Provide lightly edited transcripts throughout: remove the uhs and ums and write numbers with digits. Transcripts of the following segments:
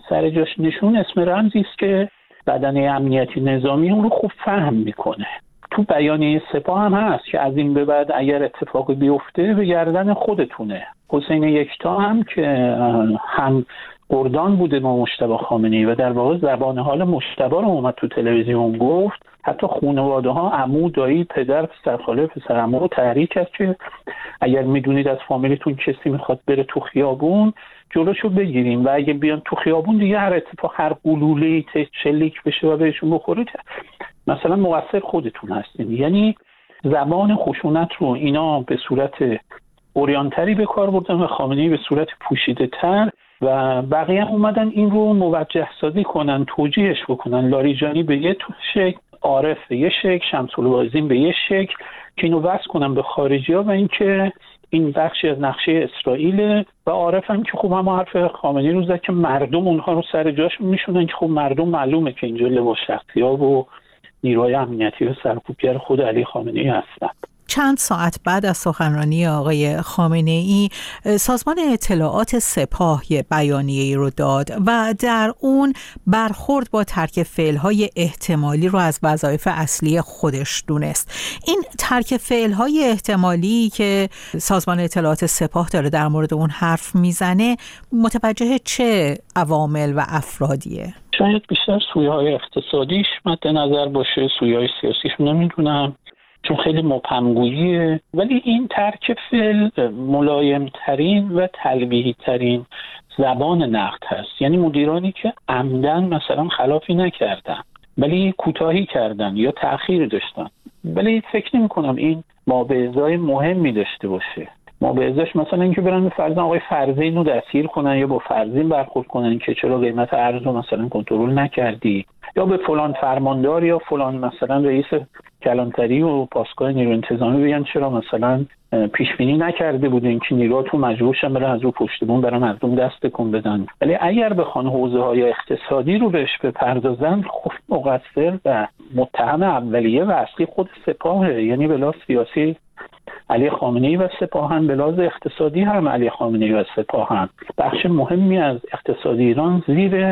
سر جاش نشون اسم رمزی است که بدنه امنیتی نظامی اون رو خوب فهم میکنه. تو بیانیه سپاه هم هست که از این به بعد اگر اتفاقی بیفته به گردن خودتونه. حسین یکتا هم که هم قردان بوده با مجتبی خامنه‌ای و در واقع زبان حال مجتبی رو اومد تو تلویزیون گفت، حتی خانواده ها عمو، دایی، پدر، پسرخاله، پسرعمو رو تحریک کرد که اگر میدونید از فامیلتون کسی میخواد بره تو خیابون جلوشو بگیریم و اگه بیان تو خیابون دیگه هر اتفاق، هر گلوله‌ای شلیک بشه و بهشون بخوره مثلا مقصر خودتون هستین. یعنی زبان خشونت رو اینا به صورت اوریانتری به کار بردن و خامنه‌ای به صورت پوشیده تر و بقیه هم اومدن این رو موجه سازی کنن، توجیهش بکنن. لاریجانی به یه شکل، عارف به یه شکل، شمس‌الوازین به یه شکل، که اینو وصل کنن به خارجی‌ها و اینکه این بخشی از نقشه اسرائیل. و عارف هم که خب هم حرف خامنه‌ای رو زد که مردم اونها رو سر جاشون میشونن، که خب مردم معلومه که اینجا لباس شخصی‌ها و نیروهای امنیتی و سرکوبگر خود علی خامنه‌ای هستند. چند ساعت بعد از سخنرانی آقای خامنه‌ای سازمان اطلاعات سپاه بیانیه‌ای رو داد و در اون برخورد با ترک فعل‌های احتمالی رو از وظایف اصلی خودش دونست. این ترک فعل‌های احتمالی که سازمان اطلاعات سپاه داره در مورد اون حرف میزنه متوجه چه عوامل و افرادیه؟ شاید بیشتر سویه‌های اقتصادیش مد نظر باشه، سویه‌های سیاسیش نمیدونم، چون خیلی مبهم‌گوییه. ولی این ترک فعل ملایم‌ترین و تلویحی‌ترین زبان نقد هست. یعنی مدیرانی که عمدن مثلا خلافی نکردن ولی کوتاهی کردن یا تأخیر داشتن، ولی فکر نمی‌کنم این مابعضای مهمی داشته باشه. مابعضاش مثلا اینکه برن به فرض آقای فرزین رو دستگیر کنن یا با فرزین برخورد کنن که چرا قیمت ارز رو مثلا کنترل نکردی، یا به فلان فرماندار یا فلان مثلا رئیس کلانتری و پاسگاه نیروی انتظامی بگن چرا مثلا پیش بینی نکرده بودین که نیروهاتون مجبور شدن برن از رو پشت بوم برن مردم دست تکون بدن. ولی اگر بخوان حوزه‌های اقتصادی رو بهش بپردازن، خب مقصر و متهم اولیه و اصلی خود سپاهه. یعنی بلا سیاسی علی خامنه‌ای و سپاه هم، بلاز اقتصادی هم علی خامنه‌ای و سپاه هم. بخش مهمی از اقتصاد ایران زیر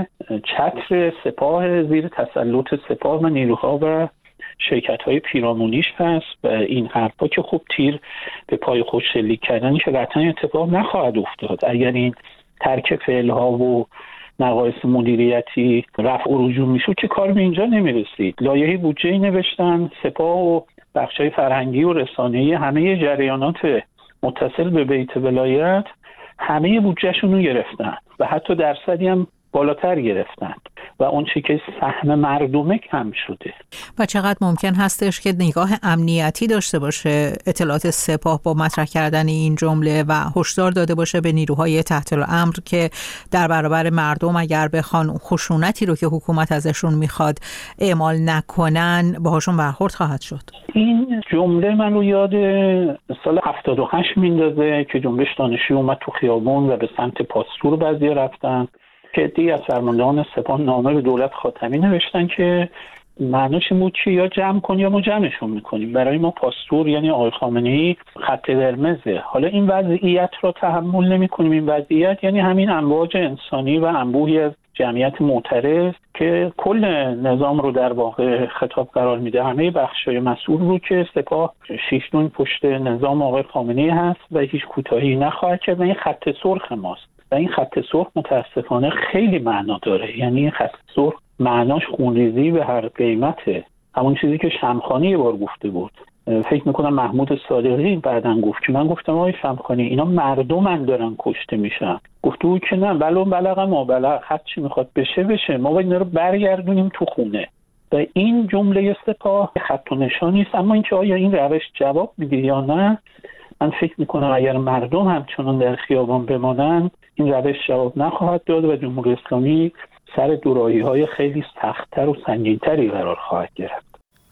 چتر سپاه، زیر تسلط سپاه و نیروها و شرکت‌های پیرامونیش هست و این حرفا که خوب تیر به پای خود شلیک کردن که قطعا اتفاق نخواهد افتاد. اگر این ترک فعل‌ها و نقایص مدیریتی رفع و رجوع میشد که کار به اینجا نمیرسید. لایحه بودجه نوشتن، سپاه و بخشای فرهنگی و رسانه‌ای همه جریانات متصل به بیت ولایت همه بودجهشون رو گرفتن و حتی درصدی هم بالاتر گرفتن و اون چی که سهم مردمه کم شده. و چقدر ممکن هستش که نگاه امنیتی داشته باشه اطلاعات سپاه با مطرح کردن این جمله و هشدار داده باشه به نیروهای تحت الامر که در برابر مردم اگر بخوان خشونتی رو که حکومت ازشون میخواد اعمال نکنن باهاشون برخورد خواهد شد. این جمله من رو یاد سال 78 میندازه که جنبش دانشجو اومد تو خیابون و به سمت پاستور بعضیا رفتن که عده‌ای از فرماندهان سپاه نامه به دولت خاتمی نوشتن که معناش این بود که یا جمع کن یا ما جمعشون میکنیم. برای ما پاستور یعنی آقای خامنه‌ای خط قرمزه. حالا این وضعیت رو تحمل نمی‌کنیم. این وضعیت یعنی همین امواج انسانی و انبوهی از جمعیت معترض که کل نظام رو در واقع خطاب قرار میده، همه بخش‌های مسئول رو که سپاه شیشتون پشت نظام آقای خامنه‌ای هست و هیچ کوتاهی نخواهد کرد. این خط سرخ ماست و این خط سرخ متاسفانه خیلی معنا داره. یعنی این خط سرخ معناش خونریزی به هر قیمته. همون چیزی که شمخانی یه بار گفته بود، فکر میکنم محمود صادقی بعدن گفت که من گفتم آقای شمخانی اینا مردمن دارن کشته میشن. گفته بود که نه بلون بلغم و بلغ، هر چی میخواد بشه ما باید اینا رو برگردونیم تو خونه. و این جمله سپاه خط و نشانی است. اما اینکه آیا این روش جواب میده یا نه، من فکر میکنم اگر مردم همچنان در خیابان بمانند این روش جواب نخواهد داد و جمهوری اسلامی سر دوراهی‌های خیلی سخت‌تر و سنگین‌تری قرار خواهد گرفت.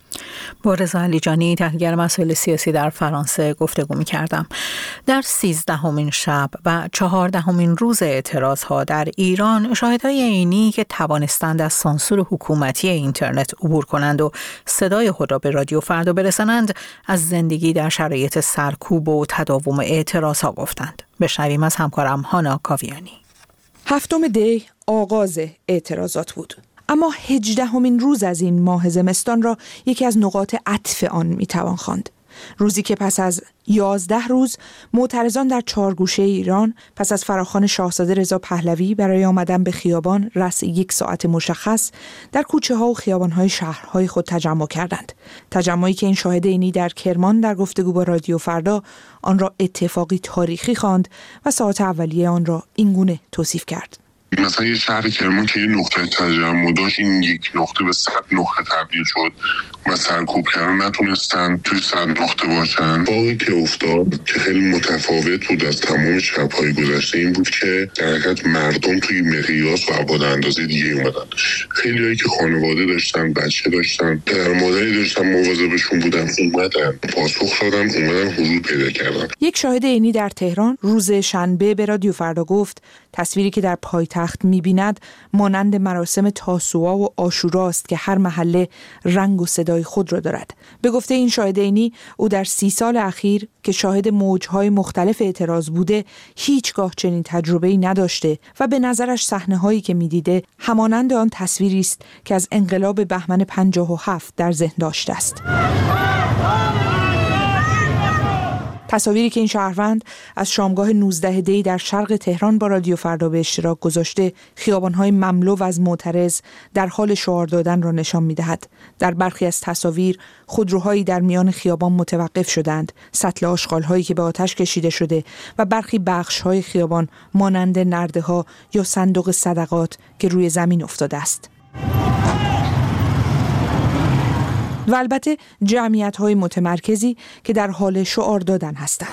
با رضا علیجانی تحلیلگر مسائل سیاسی در فرانسه گفتگو می‌کردم. در 13مین شب و 14مین روز اعتراض‌ها در ایران شاهدای عینی که توانستند از سانسور حکومتی اینترنت عبور کنند و صدای خود را به رادیو فردا برسانند از زندگی در شرایط سرکوب و تداوم اعتراض‌ها گفتند. بشنویم از همکارم هانا کاویانی. 7 دی آغاز اعتراضات بود. اما 18مین روز از این ماه زمستان را یکی از نقاط عطف آن میتوان خواند. روزی که پس از 11 روز معترضان در 4 گوشه ایران پس از فراخوان شاهزاده رضا پهلوی برای آمدن به خیابان رأس 1 ساعت مشخص در کوچه ها و خیابان های شهرهای خود تجمع کردند. تجمعی که این شاهد عینی در کرمان در گفتگو با رادیو فردا آن را اتفاقی تاریخی خواند و ساعات اولیه آن را اینگونه توصیف کرد. مثلا یه شهر کرمان که این نقطه تجمع داشت، این 1 نقطه به 100 نقطه تبدیل شد و سرکوب کردن نتونستن توی 100 نقطه باشن. باقی که افتاد که خیلی متفاوت بود از تمام شب‌های گذشته این بود که در حقیقت مردم توی مقیاس و ابعاد اندازه دیگه اومدن. خیلیایی که خانواده داشتن، بچه داشتن، پدر مادری داشتن، مواظبشون بودن، اومدن پاسخ دادن، اومدن حضور پیدا کردن. یک شاهد عینی در تهران روز شنبه به رادیو فردا گفت تصویری که در پایتخت می‌بیند مانند مراسم تاسوعا و عاشورا است که هر محله رنگ و صدای خود را دارد. به گفته این شاهد عینی، او در 30 سال اخیر که شاهد موج‌های مختلف اعتراض بوده هیچگاه چنین تجربه‌ای نداشته و به نظرش صحنه‌هایی که می‌دیده همانند آن تصویری است که از انقلاب بهمن 57 در ذهن داشته است. تصاویری که این شهروند از شامگاه 19 دی در شرق تهران با رادیو فردا به اشتراک گذاشته خیابان‌های مملو از معترض در حال شعار دادن را نشان می‌دهد. در برخی از تصاویر خودروهایی در میان خیابان متوقف شدند، سطل آشغال‌هایی که به آتش کشیده شده و برخی بخش‌های خیابان مانند نرده‌ها یا صندوق صدقات که روی زمین افتاده است. و البته جمعیت‌های متمرکزی که در حال شعار دادن هستند.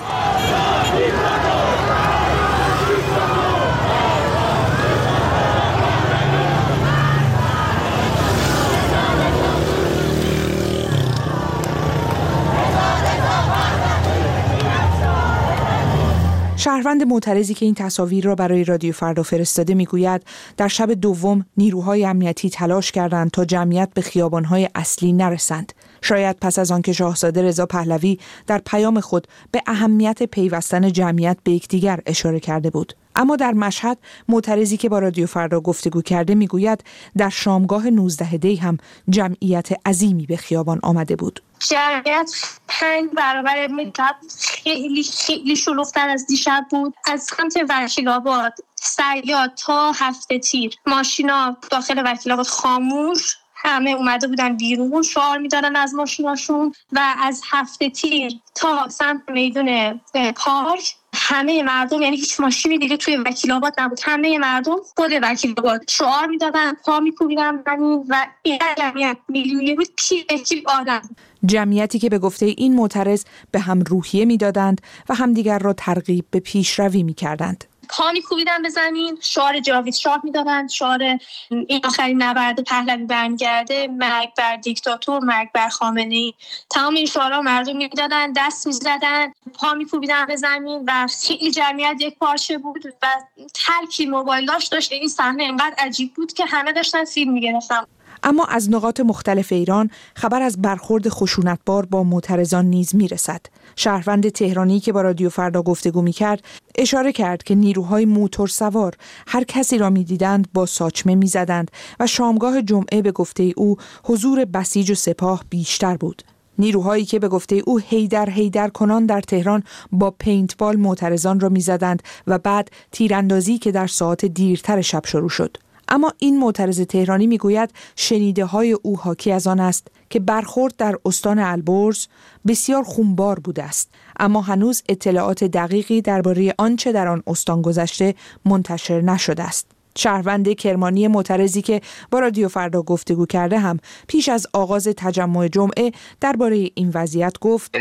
شهروند معترضی که این تصاویر را برای رادیو فردا فرستاده میگوید در شب دوم نیروهای امنیتی تلاش کردند تا جمعیت به خیابان‌های اصلی نرسند. شاید پس از آنکه شاهزاده رضا پهلوی در پیام خود به اهمیت پیوستن جمعیت به یکدیگر اشاره کرده بود. اما در مشهد معترضی که با رادیو فردا گفتگو کرده میگوید در شامگاه 19 دی هم جمعیت عظیمی به خیابان آمده بود. جمعیت 5 برابر مدت خیلی شلوغ‌تر از دیشب بود. از سمت وکیل‌آباد، صیاد تا هفته تیر ماشینا داخل وکیل‌آباد خاموش، همه اومده بودن بیرون شعار میدادن از ماشیناشون و از هفته تیر تا سمت میدون پارک همه مردم، یعنی هیچ ماشینی دیگه توی وکیل‌آباد نبود، همه مردم خود وکیل‌آباد شعار میدادن، پا می‌کوبیدن و این جمعیت میلیونی بود، پیر آدم. جمعیتی که به گفته این معترض به هم روحیه میدادند و همدیگر را ترغیب به پیشروی میکردند. پا می‌کوبیدن به زمین، شعار جاوید شاه میدادن، شعار این آخرین نبرد پهلوی برمیگرده، مرگ بر دیکتاتور، مرگ بر خامنه‌ای. تمام این شعارها مردم میدادن، دست میزدن، پا می‌کوبیدن به زمین و خیلی جمعیت یک پارچه بود و هر کی موبایلاش داشت. این صحنه اینقدر عجیب بود که همه داشتن فیلم می‌گرفتن. اما از نقاط مختلف ایران خبر از برخورد خشونتبار با معترضان نیز میرسد. شهروند تهرانی که با رادیو فردا گفتگو میکرد اشاره کرد که نیروهای موتور سوار هر کسی را میدیدند با ساچمه میزدند و شامگاه جمعه به گفته او حضور بسیج و سپاه بیشتر بود. نیروهایی که به گفته او هیدر کنان در تهران با پینتبال معترضان را میزدند و بعد تیراندازی که در ساعات دیرتر شب شروع شد. اما این معترض تهرانی میگوید شنیده‌های او حاکی از آن است که برخورد در استان البرز بسیار خونبار بوده است، اما هنوز اطلاعات دقیقی درباره آنچه در آن استان گذشته منتشر نشده است. شهروند کرمانی معترضی که با رادیو فردا گفتگو کرده هم پیش از آغاز تجمع جمعه درباره این وضعیت گفت: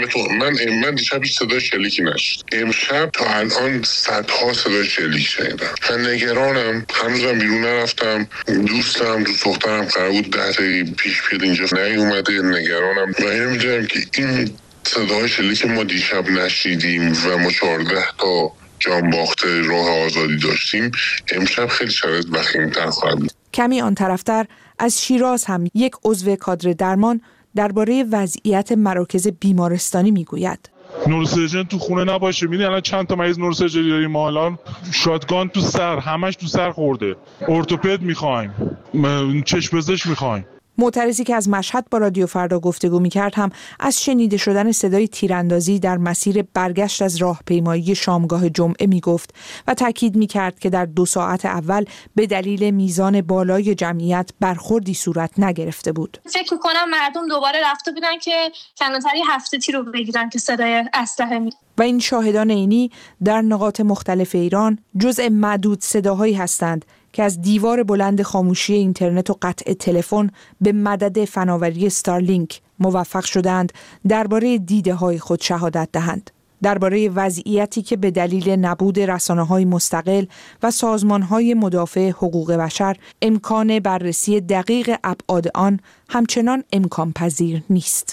من دیشب صدای شلیکی نشد. امشب تا الان صدها صدای شلیک شنیدم. من نگرانم، هنوزم بیرون نرفتم. دوست دخترم قرار بود 10 دقیقه پیش بیاد اینجا، نیومده. نگرانم و نمیدونم که این صدای شلیک ما دیشب نشیدیم و ما 14 تا جان باخته راه آزادی داشتیم، امشب خیلی شرایط وخیم‌تر خواهد بود. کمی آن طرفتر از شیراز هم یک عضو کادر درمان درباره وضعیت مراکز بیمارستانی میگوید: نوروسرجن تو خونه نباشه. میدونی الان چند تا مریض نوروسرجری داریم ما الان؟ شاتگان تو سر، همش تو سر خورده. ارتوپد میخوایم، چشم پزشک میخوایم. معترضی که از مشهد با رادیو فردا گفتگو می‌کرد هم از شنیده شدن صدای تیراندازی در مسیر برگشت از راهپیمایی شامگاه جمعه میگفت و تاکید می‌کرد که در 2 ساعت اول به دلیل میزان بالای جمعیت برخوردی صورت نگرفته بود. فکر می‌کنم مردم دوباره رفته بودن که کمتری 7 تیر رو بگیرن که صدای اسلحه می. و این شاهدان عینی در نقاط مختلف ایران جزء معدود صداهایی هستند که از دیوار بلند خاموشی اینترنت و قطع تلفن به مدد فناوری استارلینک موفق شدند درباره دیده‌های خود شهادت دهند. درباره وضعیتی که به دلیل نبود رسانه‌های مستقل و سازمان‌های مدافع حقوق بشر امکان بررسی دقیق ابعاد آن همچنان امکان پذیر نیست.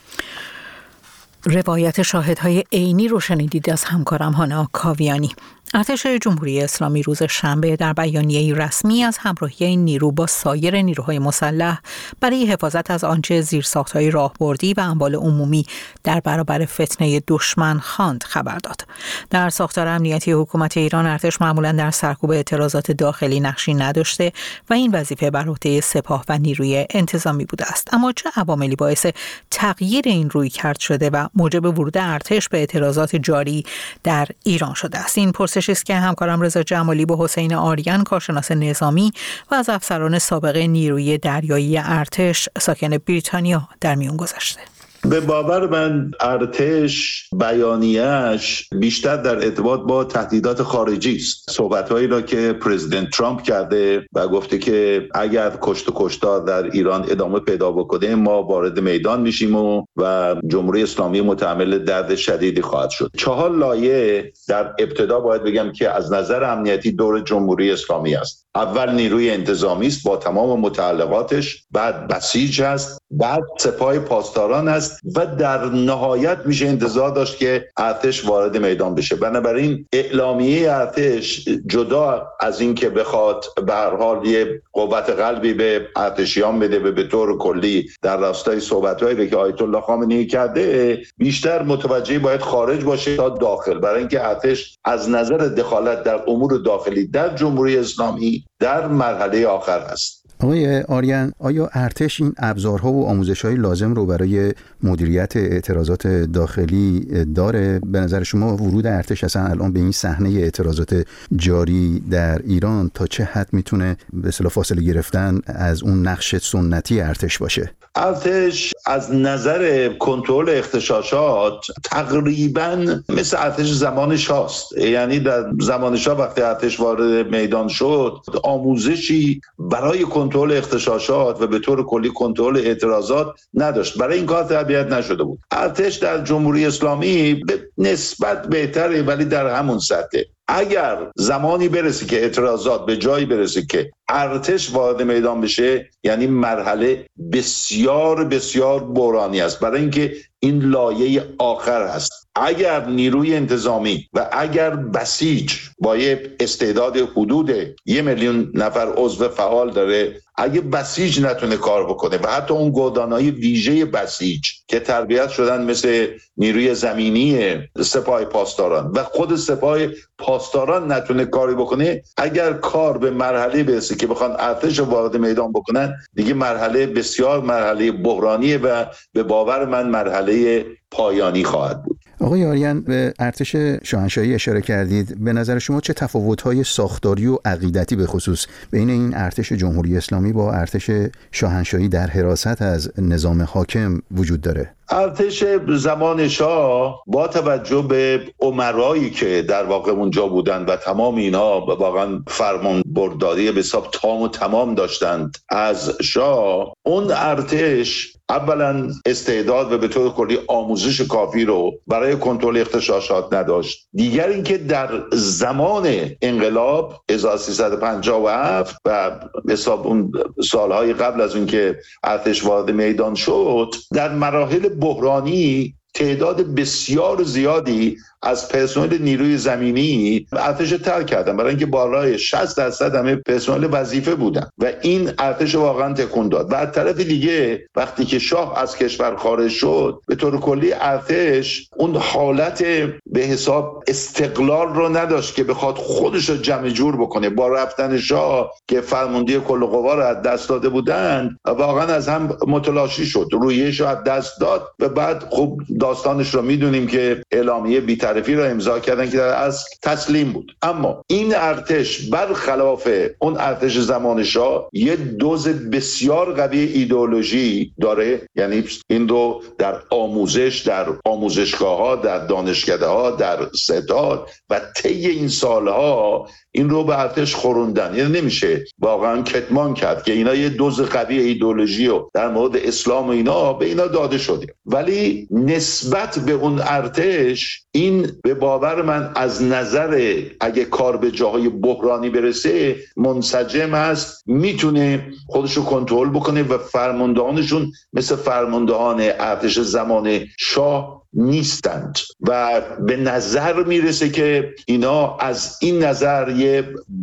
روایت شاهدهای عینی رو شنیدید از همکارم هانا کاویانی. ارتش جمهوری اسلامی روز شنبه در بیانیه‌ای رسمی از همراهی نیرو با سایر نیروهای مسلح برای حفاظت از آنچه زیرساخت‌های راهبردی و اموال عمومی در برابر فتنه دشمن خواند خبر داد. در ساختار امنیتی حکومت ایران ارتش معمولاً در سرکوب اعتراضات داخلی نقشی نداشته و این وظیفه بر عهده سپاه و نیروی انتظامی بوده است. اما چه عواملی باعث تغییر این رویکرد شده و موجب ورود ارتش به اعتراضات جاری در ایران شده است؟ این پرسشی است که همکارم رضا جمالی با حسین آریان کارشناس نظامی و از افسران سابق نیروی دریایی ارتش ساکن بریتانیا در میون گذاشته. به باور من ارتش بیانیه‌اش بیشتر در ارتباط با تهدیدات خارجی است. صحبت‌هایی را که پرزیدنت ترامپ کرده و گفته که اگر کشت و کشتار در ایران ادامه پیدا بکنه ما وارد میدان میشیم و جمهوری اسلامی متحمل درد شدیدی خواهد شد. 4 لایه در ابتدا باید بگم که از نظر امنیتی دور جمهوری اسلامی است. اول نیروی انتظامی است با تمام متعلقاتش، بعد بسیج است، بعد سپاه پاسداران است و در نهایت میشه انتظار داشت که ارتش وارد میدان بشه. بنابراین اعلامیه ارتش جدا از این که بخواد به هر حال یه قوت قلبی به ارتشیان بده و به طور کلی در راستای صحبت‌هایی که آیت الله خامنه‌ای کرده بیشتر متوجه باید خارج باشه تا داخل، برای اینکه ارتش از نظر دخالت در امور داخلی در جمهوری اسلامی در مرحله آخر است. آقای آریان، آیا ارتش این ابزارها و آموزش‌های لازم رو برای مدیریت اعتراضات داخلی داره؟ به نظر شما ورود ارتش اصلا الان به این صحنه اعتراضات جاری در ایران تا چه حد میتونه به اصطلاح فاصله گرفتن از اون نقش سنتی ارتش باشه؟ ارتش از نظر کنترل اغتشاشات تقریباً مثل ارتش زمان شاست. یعنی در زمان شاه وقتی ارتش وارد میدان شد آموزشی برای کنترل اغتشاشات و به طور کلی کنترل اعتراضات نداشت، برای این کار تربیت نشده بود. ارتش در جمهوری اسلامی به نسبت بهتره ولی در همون سطح. اگر زمانی برسه که اعتراضات به جایی برسه که ارتش وارد میدان بشه یعنی مرحله بسیار بسیار بحرانی است، برای اینکه این لایه آخر است. اگر نیروی انتظامی و اگر بسیج با یه استعداد حدود 1 میلیون نفر عضو فعال داره، اگه بسیج نتونه کار بکنه و حتی اون گودانای ویژه بسیج که تربیت شدن مثل نیروی زمینی سپاه پاسداران و خود سپاه پاسداران نتونه کاری بکنه، اگر کار به مرحله برسه که بخوان ارتش وارد میدان بکنن دیگه مرحله بسیار مرحله بحرانیه و به باور من مرحله پایانی خواهد بود. آقای آریان، به ارتش شاهنشاهی اشاره کردید. به نظر شما چه تفاوت‌های ساختاری و عقیدتی به خصوص بین این ارتش جمهوری اسلامی با ارتش شاهنشاهی در حراست از نظام حاکم وجود داره؟ ارتش زمان شاه با توجه به امرایی که در واقع اونجا بودن و تمام اینا واقعا فرمان برداری به حساب تام و تمام داشتند از شاه، اون ارتش اولا استعداد و به طور کلی آموزش کافی رو برای کنترل اغتشاشات نداشت. دیگر اینکه در زمان انقلاب 1357 و حساب اون سالهای قبل از اون که ارتش وارد میدان شد در مراحل بحرانی تعداد بسیار زیادی از پرسنل نیروی زمینی ارتش ترک کردن، برای اینکه بالای 60% همه پرسنل وظیفه بودن و این ارتش واقعا تکون داد. و از طرف دیگه وقتی که شاه از کشور خارج شد، به طور کلی ارتش اون حالت به حساب استقلال رو نداشت که بخواد خودش رو جمع جور بکنه. با رفتن شاه که فرماندهی کل قوا رو از دست داده بودن، واقعا از هم متلاشی شد، رویش رو از دست داد و بعد خب داستانش رو میدونیم که اعلامیه بی‌طرفی رو امضا کردن که در اصل تسلیم بود. اما این ارتش برخلاف اون ارتش زمان شاه یه دوز بسیار قوی ایدئولوژی داره، یعنی این رو در آموزش، در آموزشگاه‌ها، در دانشکده‌ها، در ستاد و طی این سالها این رو به ارتش خوروندن. یعنی نمیشه واقعا کتمان کرد که اینا یه دوز قوی ایدئولوژی رو در مورد اسلام و اینا به اینا داده شده، ولی نسبت به اون ارتش این به باور من از نظر اگه کار به جاهای بحرانی برسه منسجم هست، میتونه خودشو کنترل بکنه و فرماندهانشون مثل فرماندهان ارتش زمان شاه نیستند و به نظر میرسه که اینا از این نظر یه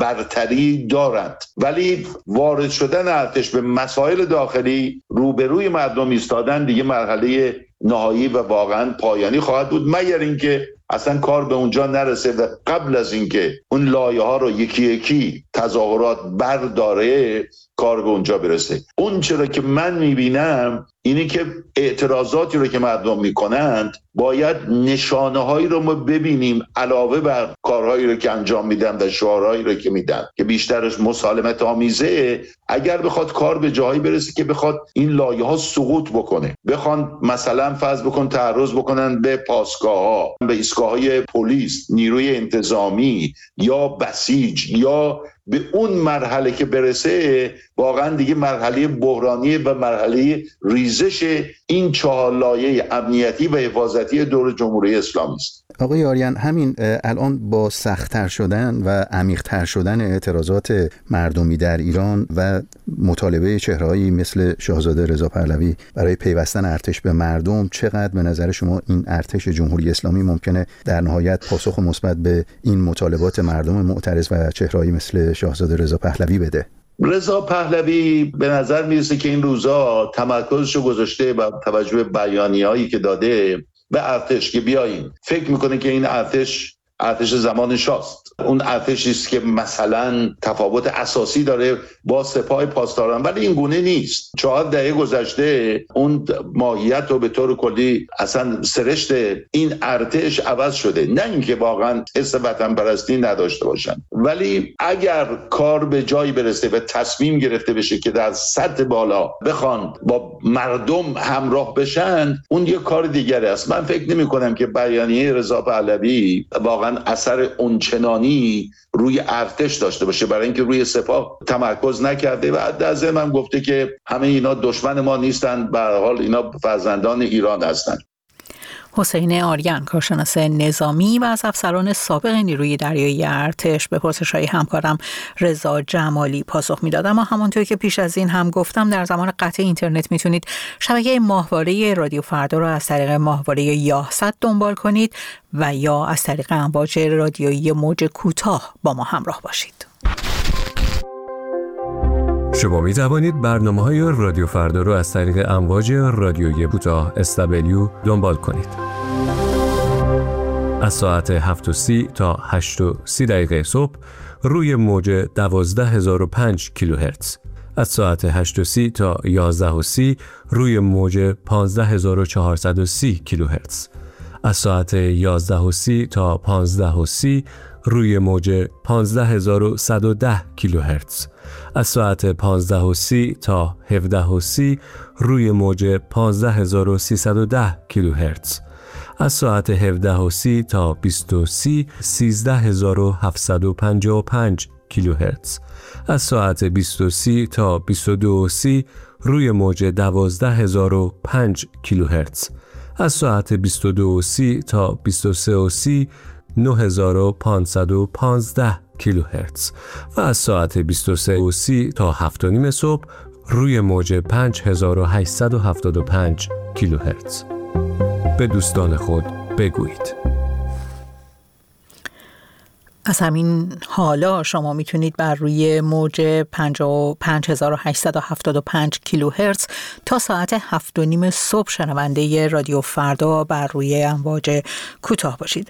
برتری دارند. ولی وارد شدن ارتش به مسائل داخلی، روبروی مردم ایستادن، دیگه مرحله نهایی و واقعا پایانی خواهد بود، مگر اینکه اصلا کار به اونجا نرسه و قبل از اینکه اون لایه ها رو یکی یکی تظاهرات برداره کار به اونجا برسه. اون چرا که من میبینم اینه که اعتراضاتی رو که مردم میکنند باید نشانه هایی رو ما ببینیم علاوه بر کارهایی رو که انجام میدن و شعارهایی رو که میدن که بیشترش مسالمت آمیزه. اگر بخواد کار به جایی برسه که بخواد این لایه ها سقوط بکنه، بخوان مثلا فرض بکن تعرض بکنن به پاسگاه ها، به ایستگاه های پلیس، نیروی انتظامی یا بسیج، یا به اون مرحله که برسه واقعا دیگه مرحله بحرانی و مرحله ریزش این 4 لایه امنیتی و حفاظتی دور جمهوری اسلامی است. آقای آریان، همین الان با سخت‌تر شدن و عمیق‌تر شدن اعتراضات مردمی در ایران و مطالبه چهره‌هایی مثل شاهزاده رضا پهلوی برای پیوستن ارتش به مردم، چقدر به نظر شما این ارتش جمهوری اسلامی ممکنه در نهایت پاسخ مثبت به این مطالبات مردم معترض و چهره‌هایی مثل شاهزاده رضا پهلوی بده؟ رضا پهلوی به نظر میرسه که این روزا تمرکزشو گذاشته با توجه به بیانیه‌هایی که داده به ارتش که بیاییم، فکر میکنه که این ارتش زمان شاست. اون ارتشی است که مثلا تفاوت اساسی داره با سپاه پاسداران، ولی این گونه نیست. 4 دهه گذشته اون ماهیت رو به طور کلی اصلا سرشت این ارتش عوض شده. نه اینکه واقعا حس وطن پرستی نداشته باشن، ولی اگر کار به جایی برسه و تصمیم گرفته بشه که در سطح بالا بخوان با مردم همراه بشن، اون یه کار دیگره است. من فکر نمی کنم که بیانیه رضا پهلوی واقعا اثر اونچنانی روی ارتش داشته باشه، برای اینکه روی سپاه تمرکز نکرده و در ضمن هم گفته که همه اینا دشمن ما نیستن، به هر حال اینا فرزندان ایران هستن. حسین آریان، کارشناس نظامی و از افسران سابق نیروی دریایی ارتش، به پرسش‌های همکارم رضا جمالی پاسخ میداد. اما همونطور که پیش از این هم گفتم، در زمان قطع اینترنت میتونید شبکه ماهواره رادیو فردا رو از طریق ماهواره یاهصد دنبال کنید و یا از طریق امواج رادیویی موج کوتاه با ما همراه باشید. شما می توانید برنامه‌های رادیو فردا رو از طریق امواج رادیویی کوتاه SW دنبال کنید. از ساعت 7:30 تا 8:30 صبح روی موج 12005 کیلوهرتز. از ساعت 8:30 تا 11:30 روی موج 15430 کیلوهرتز. از ساعت 11:30 تا 15:30 روی موج 15110 کیلوهرتز. از ساعت 15:30 تا 17:30 روی موج 15310 کیلوهرتز. از ساعت 17:30 تا 20:30 13755 کیلوهرتز. از ساعت 20:30 تا 22:30 روی موج 12005 کیلوهرتز. از ساعت 22:30 تا 23:30 9515 کیلوهرتز و از ساعت 23:30 تا 7:30 صبح روی موج 5875 کیلوهرتز. به دوستان خود بگویید. از همین حالا شما میتونید بر روی موج 55875 کیلوهرتز تا ساعت 7:30 صبح شنونده رادیو فردا بر روی امواج کوتاه باشید.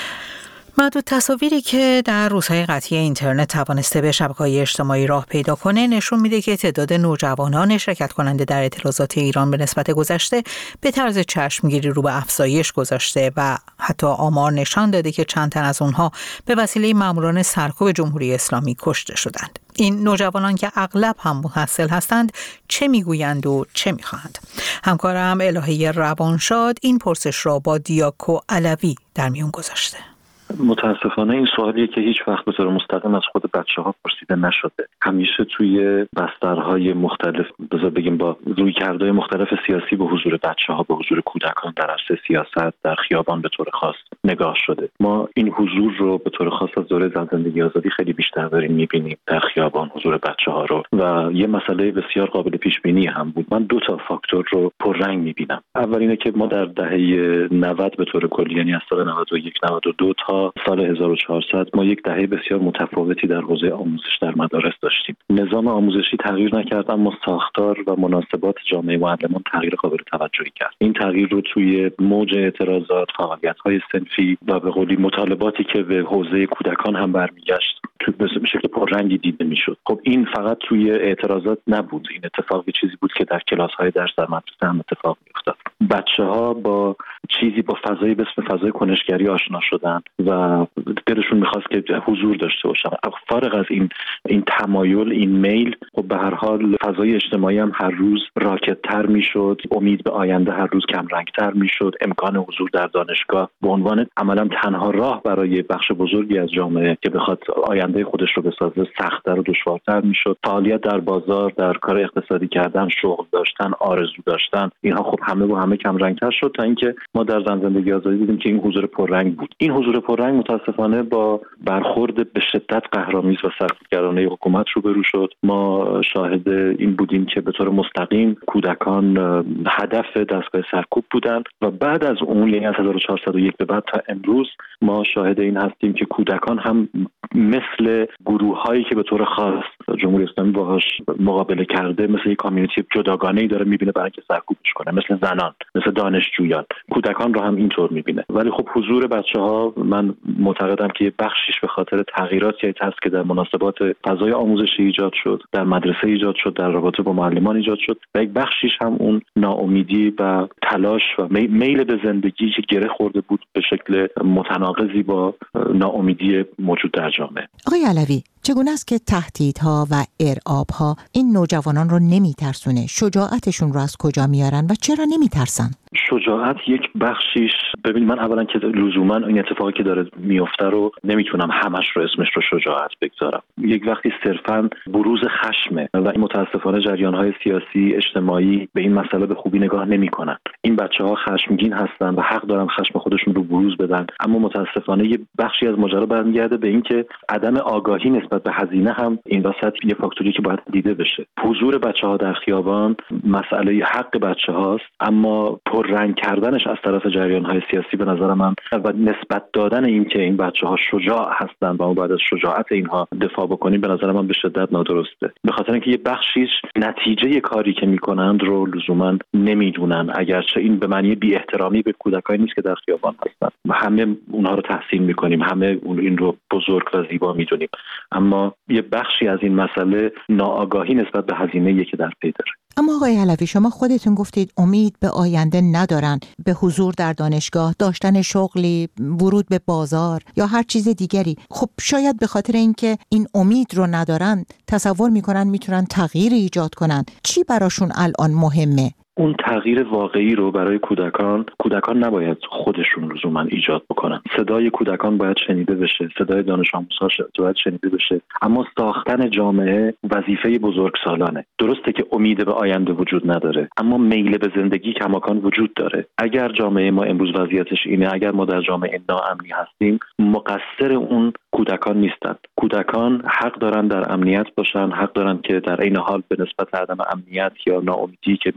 معدود تصاویری که در روزهای قطعی اینترنت توانسته به شبکه‌های اجتماعی راه پیدا کنه نشون میده که تعداد نوجوانان شرکت کننده در اعتراضات ایران به نسبت گذشته به طرز چشمگیری رو به افزایش گذاشته و حتی آمار نشان داده که چند تن از اونها به وسیله ماموران سرکوب جمهوری اسلامی کشته شدند. این نوجوانان که اغلب هم محصل هستند چه میگویند و چه میخواهند؟ همکارم الهه روانشاد این پرسش را با دیاکو علوی در میون گذاشته. متاسفانه این سوالیه که هیچ وقت به طور مستقیم از خود بچه‌ها پرسیده نشده. همیشه توی بسترهای مختلف، بذار بگیم با رویکردهای مختلف سیاسی به حضور بچه‌ها، به حضور کودکان در عرصه سیاست، در خیابان به طور خاص نگاه شده. ما این حضور رو به طور خاص از دوره زندگی آزادی خیلی بیشتر داریم می‌بینیم در خیابان حضور بچه‌ها رو و یه مسئله بسیار قابل پیش بینی هم بود. من دو تا فاکتور رو پررنگ می‌بینم. اول اینه که ما در دهه 90 به طور کلی، یعنی از سال 91 92 تا سال 1400 ما یک دهه بسیار متفاوتی در حوزه آموزش در مدارس داشتیم. نظام آموزشی تغییر نکرد اما ساختار و مناسبات جامعه معلمان تغییر قابل توجهی کرد. این تغییر رو توی موج اعتراضات، فعالیت‌های صنفی و به قولی مطالباتی که به حوزه کودکان هم برمیگشت به شکل پررنگی دیده میشد. خب این فقط توی اعتراضات نبود، این اتفاقی چیزی بود که در کلاس‌های درس در مدرسه هم اتفاق می‌افتاد. بچه‌ها با چیزی با فضایی به اسم فضای کنشگری آشنا شدن و دلشون می‌خواست که حضور داشته باشن. فارغ از این تمایل، این میل، خب به هر حال فضای اجتماعی هم هر روز راکدتر میشد، امید به آینده هر روز کم رنگتر میشد، امکان حضور در دانشگاه به عنوان عملاً تنها راه برای بخش بزرگی از جامعه که بخواد آینده خودش رو بسازه سخت‌تر و دشوارتر میشد. فعالیت در بازار، در کار اقتصادی کردن، شغل داشتن، آرزو داشتن، اینها خب همه کم رنگتر شد تا اینکه ما در زندگی آزادی دیدیم که این حضور پررنگ بود. این حضور پررنگ متاسفانه با برخورد به شدت قهرآمیز و سرکوبگرانه حکومت روبرو شد. ما شاهد این بودیم که به طور مستقیم کودکان هدف دستگاه سرکوب بودند و بعد از اون، یعنی از 1401 به بعد تا امروز، ما شاهد این هستیم که کودکان هم مثل گروه‌هایی که به طور خاص جمهوری اسلامی باهاش مقابله کرده، مثل یک کامیونیتی جداگانه‌ای داره می‌بینه برای اینکه سرکوبش کنه، مثل زنان، مثل دانشجویان. کودکان رو هم اینطور می‌بینه. ولی خب حضور بچه‌ها، من معتقدم که بخشیش به خاطر تغییراتی هست که در مناسبات فضای آموزشی ایجاد شد، در مدرسه ایجاد شد، در رابطه با معلمان ایجاد شد و یک بخشیش هم اون ناامیدی و تلاش و میل به زندگی که گره خورده بود به شکل متناقضی با ناامیدی موجود در جامعه. آقای علوی، چگونه است که تهدیدها و ارعابها این نوجوانان رو نمیترسونه؟ شجاعتشون رو از کجا میارن و چرا نمیترسن؟ شجاعت یک بخشیش، ببین من اولا که لزوما این اتفاقی که داره میفته رو نمیتونم همش رو اسمش رو شجاعت بگذارم. یک وقتی صرفا بروز خشمه و این متاسفانه جریان‌های سیاسی اجتماعی به این مسئله به خوبی نگاه نمی‌کنن. این بچه‌ها خشمگین هستن و حق دارن خشم خودشون رو بروز بدن، اما متاسفانه یه بخشی از ماجرا برمیگرده به این که عدم آگاهی نسبت به هزینه هم این وسط یه فاکتوری که باید دیده بشه. حضور بچه‌ها در خیابان مسئله حق بچه‌هاست، اما پررنگ کردنش از طرف جریان‌های سیاسی به نظر من و نسبت دادن این که این بچه‌ها شجاع هستن و ما بعد از شجاعت اینها دفاع بکنیم به نظر من به شدت نادرسته. به خاطر اینکه یه بخشیش نتیجه کاری که میکنند رو لزوما نمیدونن، اگرچه این به معنی بی احترامی به کودکانی نیست که در خیابان هستن. همه اونها رو تحسین میکنیم، همه این رو بزرگ و زیبا میدونیم، اما یه بخشی از این مسئله ناآگاهی نسبت به هزینه‌ای که در پی داره. اما آقای علوی، شما خودتون گفتید امید به آینده ندارن، به حضور در دانشگاه، داشتن شغلی، ورود به بازار یا هر چیز دیگری. خب شاید به خاطر اینکه این امید رو ندارن تصور میکنن میتونن تغییر ایجاد کنن. چی براشون الان مهمه؟ اون تغییر واقعی رو برای کودکان نباید خودشون لزوما ایجاد بکنن. صدای کودکان باید شنیده بشه، صدای دانش آموزها باید شنیده بشه، اما ساختن جامعه وظیفه بزرگسالانه. درسته که امید به آینده وجود نداره، اما میل به زندگی کماکان وجود داره. اگر جامعه ما امروز وضعیتش اینه، اگر ما در جامعه ناامنی هستیم، مقصر اون کودکان نیستن. کودکان حق دارن در امنیت باشن، حق دارن که در این حال به نسبت عدم امنیت یا ناامیدی که میبینن و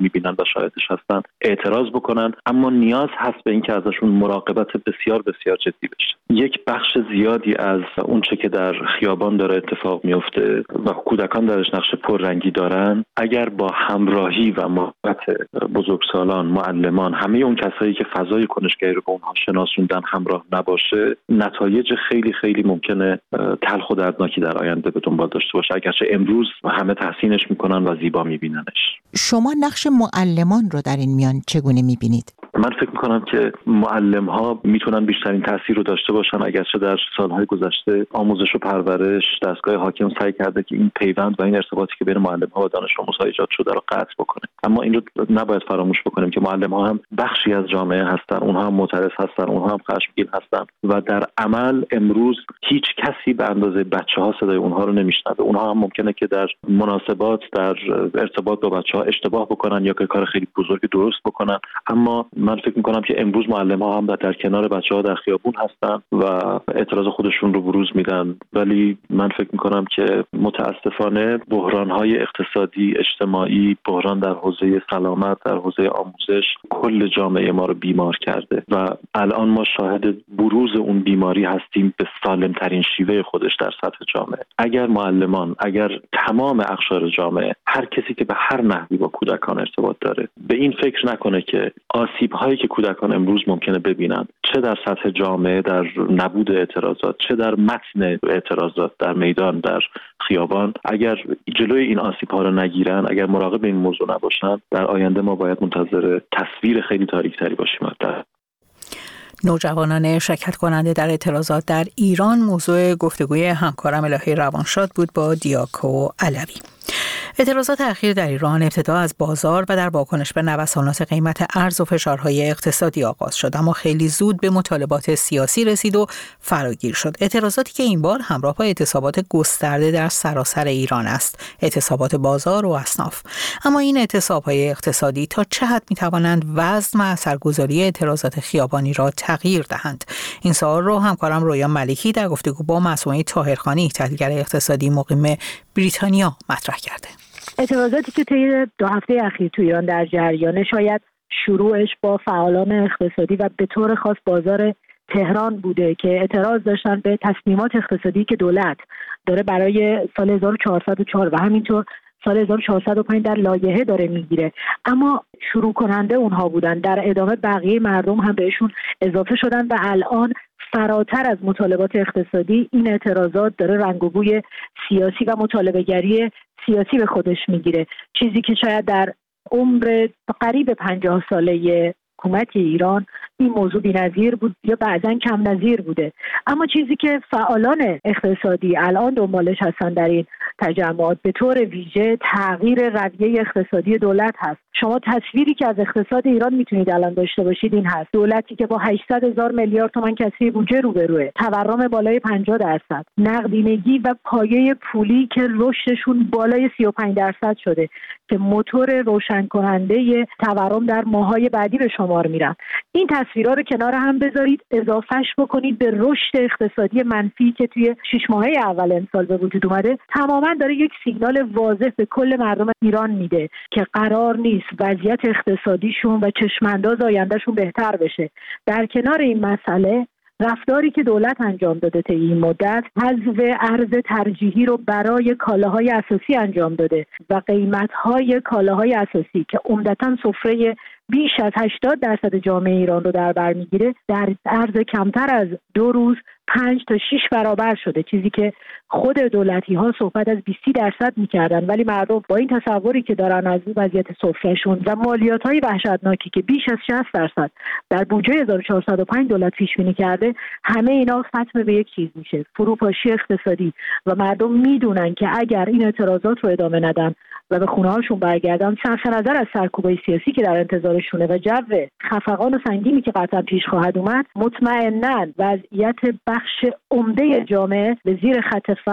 شاهدش هستن اعتراض بکنن، اما نیاز هست به اینکه ازشون مراقبت بسیار بسیار جدی بشه. یک بخش زیادی از اون چه که در خیابان داره اتفاق میفته و کودکان درش نقش پررنگی دارن، اگر با همراهی و محبت بزرگسالان، معلمان، همه اون کسایی که فضای کنشگری رو به اونها شناسوندن همراه نباشه، نتایج خیلی خیلی ممکنه تلخ و دردناکی در آینده به دنبال داشته باشه، اگرچه امروز همه تحسینش میکنن و زیبا میبیننش. شما نقش معلمان رو در این میان چگونه میبینید؟ من فکر میکنم که معلم ها میتونن بیشترین تاثیر رو داشته باشن، اگرچه در سالهای گذشته آموزش و پرورش، دستگاه حاکم سعی کرده که این پیوند و این ارتباطی که بین معلم ها و دانش آموزها ایجاد شده رو قطع بکنه. اما این رو نباید فراموش بکنیم که معلم ها هم بخشی از جامعه هستن، اونها هم معترض هستن، اونها هم خشمگین هستن و در عمل امروز هیچ کسی به اندازه بچه‌ها صدای اونها رو نمیشنوه. اونها هم ممکنه که در مناسبات، در ارتباط با بچه‌ها اشتباه بکنن یا که کار خیلی بزرگی درست بکنن، اما من فکر می‌کنم که امروز معلم‌ها هم در کنار بچه‌ها در خیابون هستن و اعتراض خودشون رو بروز میدن. ولی من فکر می‌کنم که متأسفانه بحران‌های اقتصادی، اجتماعی، بحران در حوزه سلامت، در حوزه آموزش کل جامعه ما رو بیمار کرده و الان ما شاهد بروز اون بیماری هستیم به سالم‌ترین شیوه خودش در سطح جامعه. اگر معلمان، اگر تمام اقشار جامعه، هر کسی که به هر نحوی با کودکان ارتباط داره به این فکر نکنه که آسیب‌هایی که کودکان امروز ممکنه ببینن، چه در سطح جامعه در نبود اعتراضات، چه در متن اعتراضات در میدان، در خیابان، اگر جلوی این آسیب‌ها رو نگیرن، اگر مراقب این موضوع نباشن، در آینده ما باید منتظر تصویر خیلی تاریک‌تری باشیم. نوجوانان شرکت کننده در اعتراضات در ایران موضوع گفتگوی همکارم الهی روانشاد بود با دیاکو علوی. اعتراضات اخیر در ایران ابتدا از بازار و در واکنش به نوسانات قیمت ارز و فشارهای اقتصادی آغاز شد، اما خیلی زود به مطالبات سیاسی رسید و فراگیر شد. اعتراضاتی که این بار همراه با اعتصابات گسترده در سراسر ایران است، اعتصابات بازار و اصناف. اما این اعتصاب‌های اقتصادی تا چه حد می‌توانند وزن و اثرگذاری اعتراضات خیابانی را تغییر دهند؟ این سوال رو همکارم رویا ملکی در گفتگو با معصومه طاهرخانی، تحلیلگر اقتصادی مقیم بریتانیا مطرح کرده. اعتراضاتی که طی 2 هفته اخیر تو ایران در جریان، شاید شروعش با فعالان اقتصادی و به طور خاص بازار تهران بوده که اعتراض داشتن به تصمیمات اقتصادی که دولت داره برای سال 1404 و همینطور سال 1405 در لایحه داره میگیره، اما شروع کننده اونها بودن. در ادامه بقیه مردم هم بهشون اضافه شدن و الان فراتر از مطالبات اقتصادی این اعتراضات داره رنگ و بوی سیاسی و مطالبه‌گری سیاسی به خودش میگیره، چیزی که شاید در عمر قریب 50 ساله حکومت ایران این موضوع بی‌نظیر بود یا بعضاً کم نظیر بوده. اما چیزی که فعالان اقتصادی الان دنبالش هستن در این تجمعات به طور ویژه تغییر رویه اقتصادی دولت هست. شما تصویری که از اقتصاد ایران میتونید الان داشته باشید این هست: دولتی که با 800,000 میلیارد تومان کسری بودجه روبروه، تورم بالای 50%، نقدینگی و پایه پولی که رشدشون بالای 35% شده که موتور روشن کننده تورم در ماه‌های بعدی به شمار میرن. این تصویرها رو کنار هم بذارید، اضافهش بکنید به رشد اقتصادی منفی که توی 6 ماهه اول امسال به وجود اومده، تماما داره یک سیگنال واضح به کل مردم ایران میده که قرار نیست وضعیت اقتصادیشون و چشمانداز آیندهشون بهتر بشه. در کنار این مسئله، رفتاری که دولت انجام داده طی این مدت، حذف ارز ترجیحی رو برای کالاهای اساسی انجام داده و قیمت‌های کالاهای اساسی که عمدتاً سفره بیش از 80% جامعه ایران رو در بر میگیره، در عرض کمتر از 2 روز 5 تا 6 برابر شده، چیزی که خود دولتی ها صحبت از 20% میکردن، ولی مردم با این تصوری که دارن از وضعیت سفرهشون و مالیات های وحشتناکی که بیش از 60% در بودجه 1405 دولت پیش بینی کرده، همه اینا ختم به یک چیز میشه: فروپاشی اقتصادی. و مردم میدونن که اگر این اعتراضات رو ادامه ندن و به خونه هاشون برگردن، صرف نظر از سرکوبای سیاسی که در انتظارشونه و جو خفقان و سنگینی که قطعا پیش خواهد اومد، مطمئناً وضعیت بخش عمده جامعه به زیر خط فقر،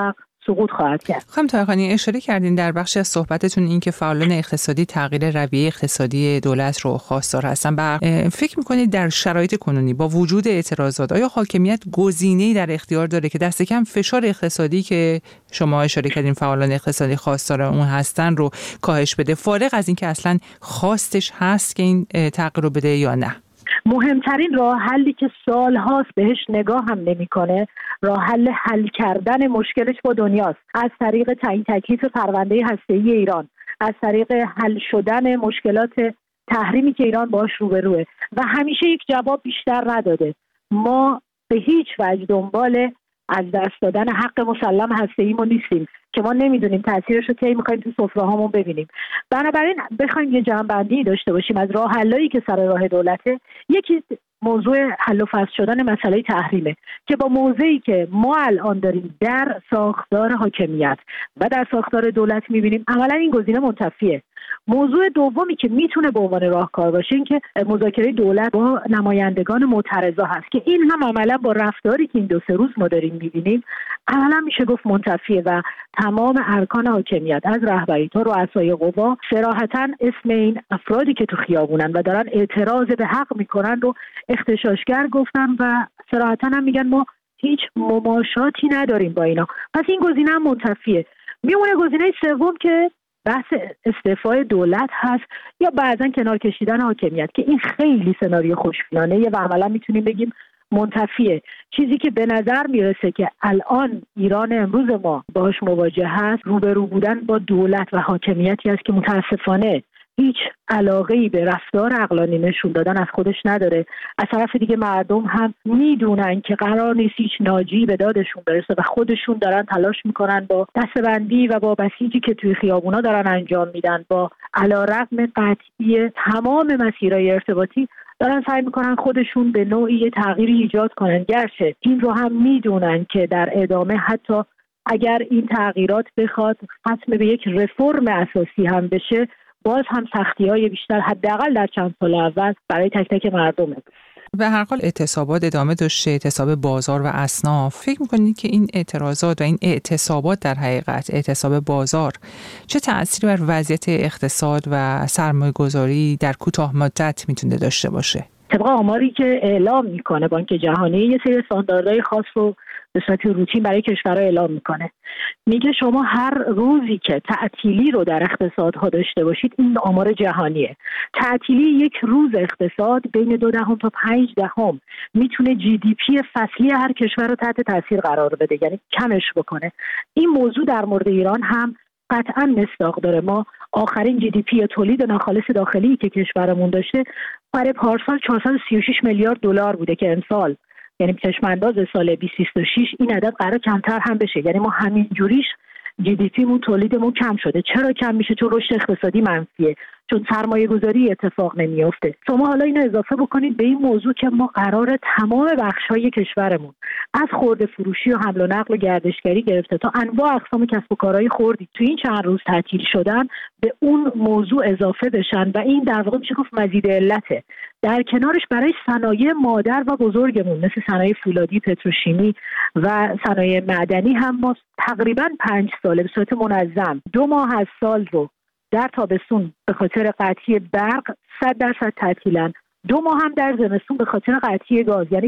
سقوط خواهد کرد. خانم طاهرخانی، اشاره کردین در بخش از صحبتتون این که فعالان اقتصادی تغییر رویه اقتصادی دولت رو خواستار هستن. فکر میکنید در شرایط کنونی با وجود اعتراضات آیا حاکمیت گزینه‌ای در اختیار داره که دست کم فشار اقتصادی که شما اشاره کردین فعالان اقتصادی خواستار اون هستن رو کاهش بده، فارغ از این که اصلا خواستش هست که این تغییر رو بده یا نه؟ مهمترین راه حلی که سال‌هاست بهش نگاه هم نمی‌کنه، راه حل کردن مشکلش با دنیاست، از طریق تعیین تکلیف پرونده هسته‌ای ایران، از طریق حل شدن مشکلات تحریمی که ایران باهاش روبروه و همیشه یک جواب بیشتر نداده. ما به هیچ وجه دنبال از دست دادن حق مسلم هسته‌ایمون نیستیم که ما نمیدونیم تاثیرش رو کی می‌خوایم تو سفره‌هامون ببینیم. بنابراین بخوایم یه جمع‌بندی داشته باشیم از راه حلایی که سر راه دولته، یکی موضوع حل و فصل شدن مسئله تحریمه که با موضعی که ما الان داریم در ساختار حاکمیت و در ساختار دولت می‌بینیم عملاً این گزینه منتفیه. موضوع دومی که میتونه به عنوان راهکار باشه این که مذاکره دولت با نمایندگان معترضا هست که این هم عملا با رفتاری که این 2-3 روز ما داریم میبینیم عملا میشه گفت منتفیه و تمام ارکان حاکمیت از رهبری تا رؤسای قوا صراحتا اسم این افرادی که تو خیابونن و دارن اعتراض به حق میکنن رو اغتشاشگر گفتن و صراحتا هم میگن ما هیچ مماشاتی نداریم با اینا. پس این گزینه هم منتفیه. میمونه گزینه سوم که بحث استعفای دولت هست یا بعضا کنار کشیدن حاکمیت که این خیلی سناریو خوشبینانه و عملا میتونیم بگیم منتفیه. چیزی که به نظر میرسه که الان ایران امروز ما باهاش مواجه هست روبرو بودن با دولت و حاکمیتی است که متاسفانه هیچ علاقه‌ای به رفتار عقلانی نشون دادن از خودش نداره. از طرف دیگه مردم هم میدونن که قرار نیست هیچ ناجی به دادشون برسه و خودشون دارن تلاش میکنن با دستبندی و با بسیجی که توی خیابونا دارن انجام میدن با علیرغم قطعی تمام مسیرهای ارتباطی دارن سعی میکنن خودشون به نوعی تغییری ایجاد کنن، گرچه این رو هم میدونن که در ادامه حتی اگر این تغییرات بخواد ختم به یک رفرم اساسی هم بشه باز هم سختی‌های بیشتر حداقل در چند سال اول برای تک تک مردمه. به هر حال اعتصابات ادامه داشته، اعتصاب بازار و اصناف. فکر می‌کنید که این اعتراضات و این اعتصابات در حقیقت اعتصاب بازار چه تأثیری بر وضعیت اقتصاد و سرمایه‌گذاری در کوتاه مدت میتونه داشته باشه؟ طبق آماری که اعلام میکنه بانک جهانی یه سری استانداردهای خاص رو به صورت روتین برای کشورها اعلام میکنه. میگه شما هر روزی که تعطیلی رو در اقتصادها داشته باشید، این آمار جهانیه، تعطیلی یک روز اقتصاد بین 0.2 تا 0.5 میتونه GDP فصلی هر کشور رو تحت تاثیر قرار بده، یعنی کمش بکنه. این موضوع در مورد ایران هم قطعا مصداق داره. ما آخرین GDP یا تولید ناخالص داخلی که کشورمون داشته برای پارسال 436 میلیارد دلار بوده که امسال یعنی چشم انداز سال 2026 این عدد قرار کمتر هم بشه. یعنی ما همین جوریش GDP مون تولیدمون کم شده. چرا کم میشه؟ چون رشد اقتصادی منفیه، چون سرمایه گذاری اتفاق نمیافته. شما حالا اینو اضافه بکنید به این موضوع که ما قرار تمام بخش‌های کشورمون از خرده فروشی و حمل و نقل و گردشگری گرفته تا انواع اقسام کسب و کارهای خردی تو این چند روز تعطیل شدن به اون موضوع اضافه بشن و این در واقع میشه گفت مزید علته. در کنارش برای صنایع مادر و بزرگمون مثل صنایع فولادی، پتروشیمی و صنایع معدنی هم ما تقریباً 5 ساله به صورت منظم 2 ماه از سال رو در تابستون به خاطر قطعی برق 100% تعطیلن، 2 ماه هم در زمستون به خاطر قطعی گاز، یعنی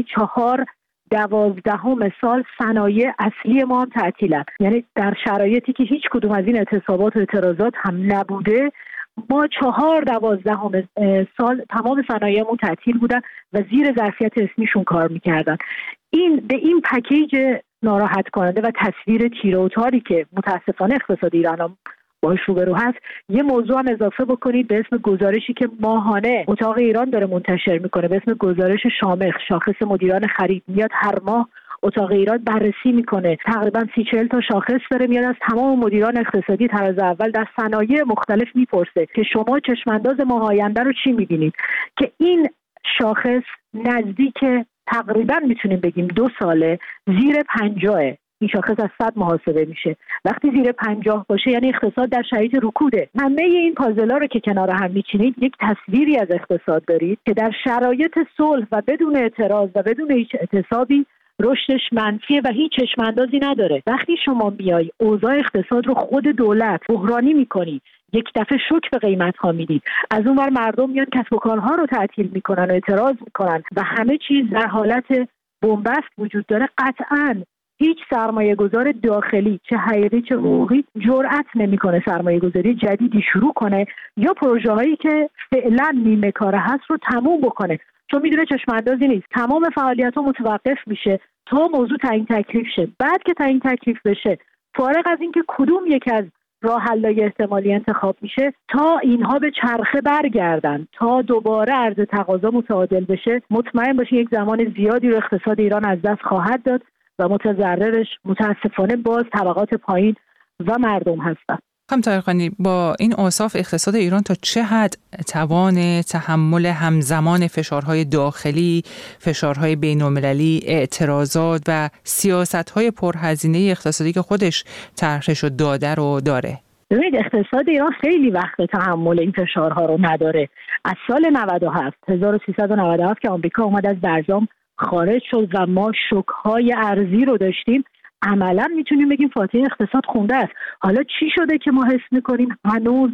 4/12 سال صنایع اصلی ما هم تعطیلن. یعنی در شرایطی که هیچ کدوم از این اعتصابات و اعتراضات هم نبوده، ما 4/12 سال تمام صنایعمون تعطیل بودن و زیر ظرفیت اسمیشون کار میکردن. این به این پکیج ناراحت کننده و تصویر تیره و تاری که متاسفانه اقتصاد ایران باش روبرو هست، یه موضوع هم اضافه بکنید به اسم گزارشی که ماهانه اتاق ایران داره منتشر میکنه به اسم گزارش شامخ، شاخص مدیران خرید. میاد هر ماه اتاق ایران بررسی میکنه، تقریبا 30-40 تا شاخص داره، میاد از تمام مدیران اقتصادی طراز اول در صنایع مختلف میپرسه که شما چشمانداز ماه آینده رو چی میبینید، که این شاخص نزدیک تقریبا میتونیم بگیم 2 ساله زیر 50. این شاخص از 100 محاسبه میشه. وقتی زیر 50 باشه یعنی اقتصاد در شرایط رکوده. همه این پازل‌ها رو که کنار هم میچینید یک تصویری از اقتصاد دارید که در شرایط صلح و بدون اعتراض و بدون هیچ اعتصابی رشدش منفیه و هیچ چشم‌اندازی نداره. وقتی شما بیای اوضاع اقتصاد رو خود دولت بحرانی میکنی، یک دفعه شوک به قیمت‌ها میدید، از اون ور مردم میان کسب و کارها رو تعطیل میکنن و اعتراض میکنن و همه چیز در حالت بنبست وجود داره، قطعاً هیچ سرمایه گذار داخلی چه حقیقی چه حقوقی جرأت نمیکنه سرمایه گذاری جدیدی شروع کنه یا پروژه هایی که فعلا نیمه کاره هست رو تموم بکنه، چون میدونه چشم اندازی نیست. تمام فعالیت ها متوقف میشه تا موضوع تعیین تکلیف شه. بعد که تعیین تکلیف بشه، فارغ از اینکه کدوم یک از راه حل‌های احتمالی انتخاب میشه، تا اینها به چرخه برگردن، تا دوباره عرضه تقاضا متعادل بشه، مطمئن باشین یک زمان زیادی رو اقتصاد ایران از دست خواهد داد و متضررش متاسفانه باز طبقات پایین و مردم هستند. خانم طاهرخانی، با این اوصاف اقتصاد ایران تا چه حد توان تحمل همزمان فشارهای داخلی، فشارهای بین‌المللی، اعتراضات و سیاست‌های پرهزینه اقتصادی که خودش طرحش رو داده رو داره؟ ببینید، اقتصاد ایران خیلی وقت تحمل این فشارها رو نداره. از سال 1397 که آمریکا اومد از برجام خارج شد و ما شوک‌های ارزی رو داشتیم، عملا میتونیم بگیم فاتحه اقتصاد خونده است. حالا چی شده که ما حس میکنیم هنوز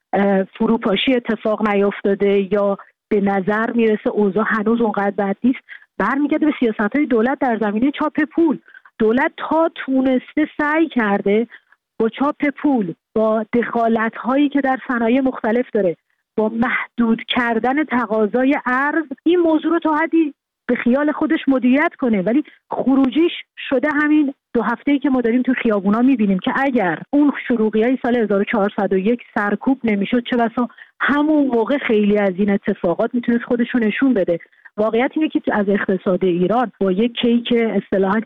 فروپاشی اتفاق نیفتاده یا به نظر میرسه اوضاع هنوز اونقدر بد نیست؟ برمیگرده به سیاست‌های دولت در زمینه چاپ پول. دولت تا تونسته سعی کرده با چاپ پول، با دخالت‌هایی که در صنایع مختلف داره، با محدود کردن تقاضای ارز، این موضوع رو تا حدی به خیال خودش مدیریت کنه، ولی خروجیش شده همین 2 هفته‌ای که ما داریم تو خیابونا می‌بینیم که اگر اون شروعیای سال 1401 سرکوب نمی‌شد، چه بسا همون موقع خیلی از این اتفاقات میتونست خودش رو نشون بده. واقعیت اینه که از اقتصاد ایران با یک کیک اصطلاحاً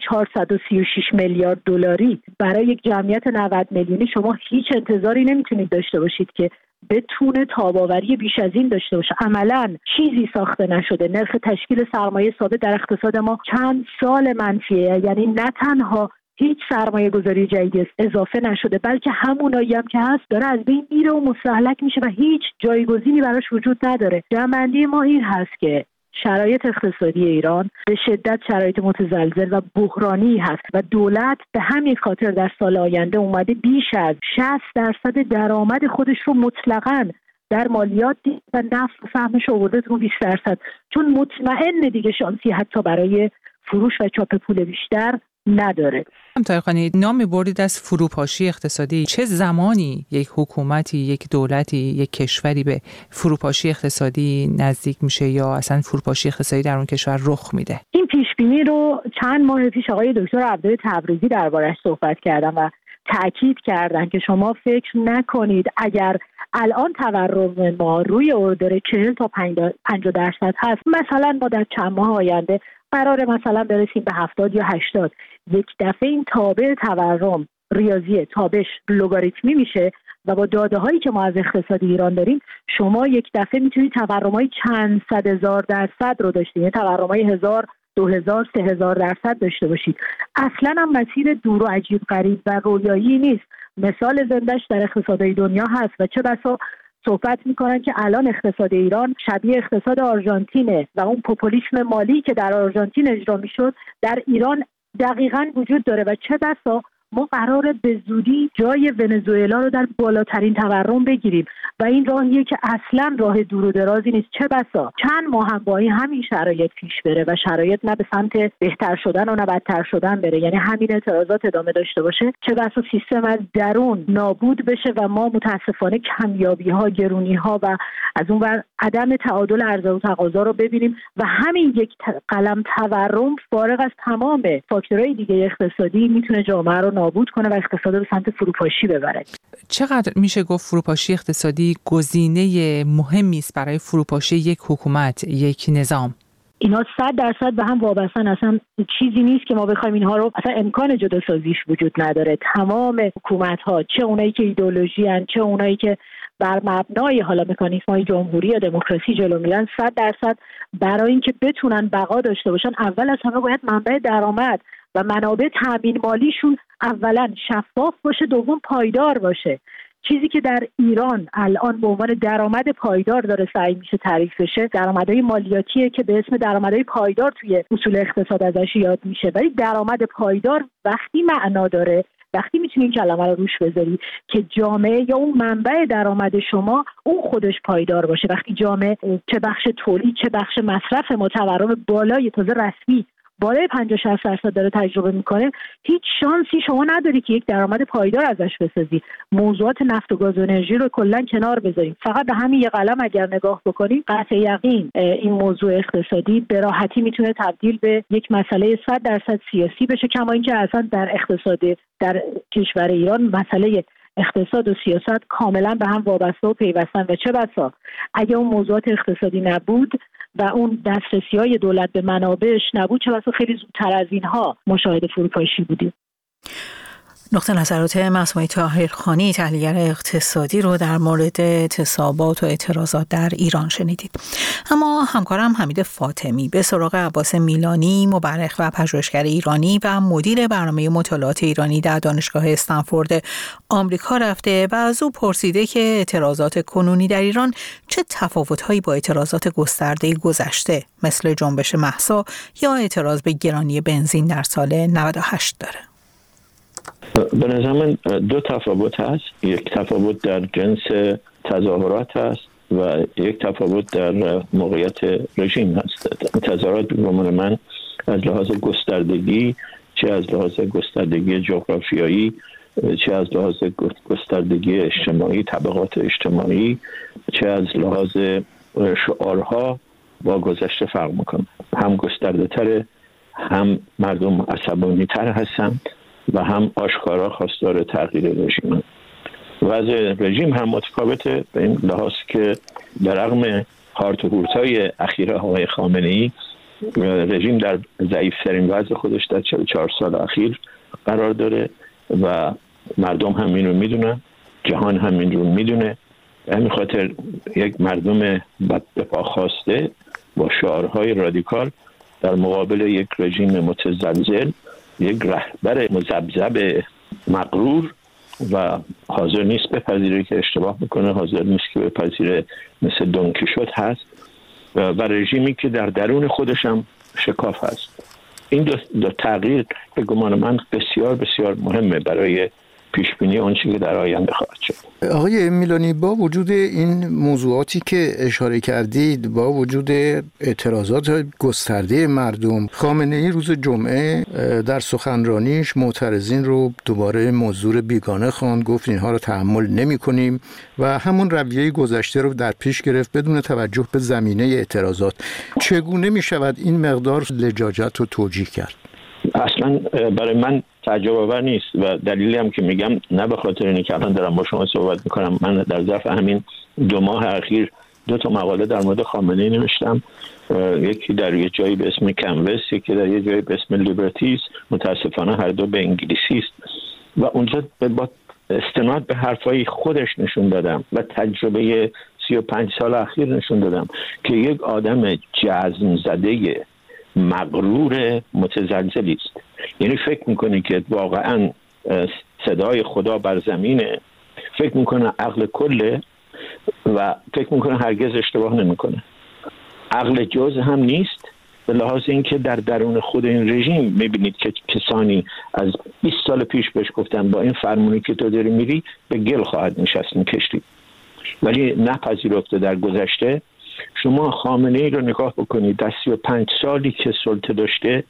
436 میلیارد دلاری برای یک جمعیت 90 میلیونی شما هیچ انتظاری نمیتونید داشته باشید که بتونه تاباوری بیش از این داشته باشه. عملاً چیزی ساخته نشده. نرخ تشکیل سرمایه ثابت در اقتصاد ما چند سال منفیه، یعنی نه تنها هیچ سرمایه گذاری جدیدی اضافه نشده، بلکه همونایی هم که هست داره از بین میره و مستهلک میشه و هیچ جایگزینی براش وجود نداره. جمع‌بندی ما این هست که شرایط اقتصادی ایران به شدت شرایط متزلزل و بحرانی هست و دولت به همین خاطر در سال آینده اومده بیش از 60% درآمد خودش رو مطلقاً در مالیات و نفت و سهمش آورده رو 20%، چون مطمئن دیگه شانسی حتی برای فروش و چاپ پول بیشتر نداره. طاهرخانی، نام بردید از فروپاشی اقتصادی. چه زمانی یک حکومتی، یک دولتی، یک کشوری به فروپاشی اقتصادی نزدیک میشه یا اصلا فروپاشی اقتصادی در اون کشور رخ میده؟ این پیشبینی رو چند ماه پیش آقای دکتر عبدالله تبریزی دربارش صحبت کردن و تأکید کردن که شما فکر نکنید اگر الان تورم ما روی اردر 40 تا 50% هست، مثلا ما در چند ماه آینده قراره مثلا برسیم به 70 یا 80، یک دفعه این تابع تورم ریاضی تابش لگاریتمی میشه و با داده هایی که ما از اقتصاد ایران داریم شما یک دفعه میتونید تورمای چند صد هزار درصد رو داشتید، یعنی تورمای 1000 2000 3000 درصد داشته باشید. اصلا هم مسیر دور و عجیب غریب و رویایی نیست. مثال زندهش در اقتصادهای دنیا هست و چه بسا صحبت میکنن که الان اقتصاد ایران شبیه اقتصاد آرژانتینه و اون پوپولیسم مالی که در آرژانتین اجرا میشد در ایران دقیقاً وجود داره و چه بسا ما قراره به زودی جای ونزوئلا رو در بالاترین تورم بگیریم و این راهیه که اصلا راه دور و درازی نیست. چه بسا چند ماه هم با همین شرایط پیش بره و شرایط نه به سمت بهتر شدن و نه بدتر شدن بره، یعنی همین اعتراضات ادامه داشته باشه، چه بسا سیستم از درون نابود بشه و ما متاسفانه کمیابی ها، گرونی ها و از اون ور عدم تعادل عرضه و تقاضا رو ببینیم و همین یک قلم تورم فارغ از تمام فاکتورهای دیگه اقتصادی میتونه جامعه رو نابود کنه و اقتصاد به سمت فروپاشی ببره. چقدر میشه گفت فروپاشی اقتصادی گزینه مهمی است برای فروپاشی یک حکومت، یک نظام؟ اینا 100% به هم وابستن. اصلا چیزی نیست که ما بخوایم اینها رو، اصلا امکان جدا سازیش وجود نداره. تمام حکومت‌ها، چه اونایی که ایدئولوژی ان، چه اونایی که بر مبنای حالا مکانیزم‌های جمهوری یا دموکراسی جلو میرن، 100% برای اینکه بتونن بقا داشته باشن اول از همه باید منبع درآمد و منابع تامین مالیشون اولا شفاف باشه، دوم پایدار باشه. چیزی که در ایران الان به عنوان درآمد پایدار داره سعی میشه تعریف بشه درآمدهای مالیاتیه که به اسم درآمدهای پایدار توی اصول اقتصاد ازش یاد میشه. ولی درآمد پایدار وقتی معنا داره، وقتی میتونی این کلمه رو روش بذاری که جامعه یا اون منبع درآمد شما اون خودش پایدار باشه. وقتی جامعه چه بخش تولید چه بخش مصرف ما تورم بالای تازه رسمی بالای 50-60% داره تجربه میکنه، هیچ شانسی شما نداری که یک درآمد پایدار ازش بسازی. موضوعات نفت و گاز و انرژی رو کلا کنار بذاریم، فقط به همین یه قلم اگر نگاه بکنیم قطع یقین این موضوع اقتصادی به راحتی میتونه تبدیل به یک مسئله 100% سیاسی بشه. کما اینکه اصلا در اقتصاد در کشور ایران مسئله اقتصاد و سیاست کاملا به هم وابسته و پیوستن و چه بسا اگه اون موضوعات اقتصادی نبود و اون دسترسی‌های دولت به منابعش نبود چه بسا خیلی زودتر از اینها مشاهده فروپاشی بودیم. نقطه نظرات مسموعی طاهرخانی تحلیلگر اقتصادی رو در مورد اعتصابات و اعتراضات در ایران شنیدید. اما همکارم حمید فاطمی به سراغ عباس میلانی، مورخ و پژوهشگر ایرانی و مدیر برنامه مطالعات ایرانی در دانشگاه استنفورد آمریکا رفته و از او پرسیده که اعتراضات کنونی در ایران چه تفاوت‌هایی با اعتراضات گسترده گذشته مثل جنبش مهسا یا اعتراض به گرانی بنزین در سال 98 داره. به نظر من دو تفاوت هست. یک تفاوت در جنس تظاهرات هست و یک تفاوت در موقعیت رژیم هست. تظاهرات به گمان من از لحاظ گستردگی، چه از لحاظ گستردگی جغرافیایی، چه از لحاظ گستردگی اجتماعی، طبقات اجتماعی، چه از لحاظ شعارها با گذشته فرق میکنه. هم گسترده تره، هم مردم عصبانی تر هستند و هم آشکارا خواستار تغییر رژیم. وضع رژیم هم متفاوته به این لحاظ که در رغم هارت و هورت‌های اخیر آقای خامنه‌ای رژیم در ضعیف‌ترین وضع خودش در 44 سال اخیر قرار داره و مردم هم این رو میدونن، جهان هم این رو میدونه. به همین خاطر یک مردم بدپا خواسته با شعارهای رادیکال در مقابل یک رژیم متزلزل، یک رهبر مذبذب مغرور و حاضر نیست بپذیره که اشتباه میکنه، حاضر نیست که بپذیره مثل دونکیشوت هست و رژیمی که در درون خودش هم شکاف هست. این دو تغییر به گمان من بسیار بسیار مهمه برای پیشبینی آنچه که در آینده خواهد شد. آقای میلانی، با وجود این موضوعاتی که اشاره کردید، با وجود اعتراضات گسترده مردم، خامنه‌ای روز جمعه در سخنرانیش معترضین رو دوباره مزدور بیگانه خواند، گفت اینها رو تحمل نمی‌کنیم و همون رویه گذشته رو در پیش گرفت بدون توجه به زمینه اعتراضات. چگونه می‌شود این مقدار لجاجت رو توجیه کرد؟ اصلا برای من تعجب آور نیست و دلیلی هم که میگم نه به خاطر اینکه که الان دارم با شما صحبت میکنم. من در ظرف همین 2 ماه اخیر 2 مقاله در مورد خامنه‌ای نوشتم، یکی در یه جایی به اسم کنوس، یکی در یه جایی به اسم لیبرتیز. متاسفانه هر دو به انگلیسی است و اونجا با استناد به حرفای خودش نشون دادم و تجربه 35 سال اخیر نشون دادم که یک آدم جزم زده مغرور متزلزلی است. یعنی فکر میکنه که واقعا صدای خدا بر زمینه، فکر میکنه عقل کله و فکر میکنه هرگز اشتباه نمیکنه. عقل جز هم نیست به لحاظ اینکه در درون خود این رژیم میبینید که کسانی از 20 سال پیش بهش گفتن با این فرمونی که تو داری میری به گل خواهد نشستن کشتی، ولی نپذیرفته. در گذشته شما خامنه‌ای رو نگاه بکنید، در 35 سالی که سلطه داشته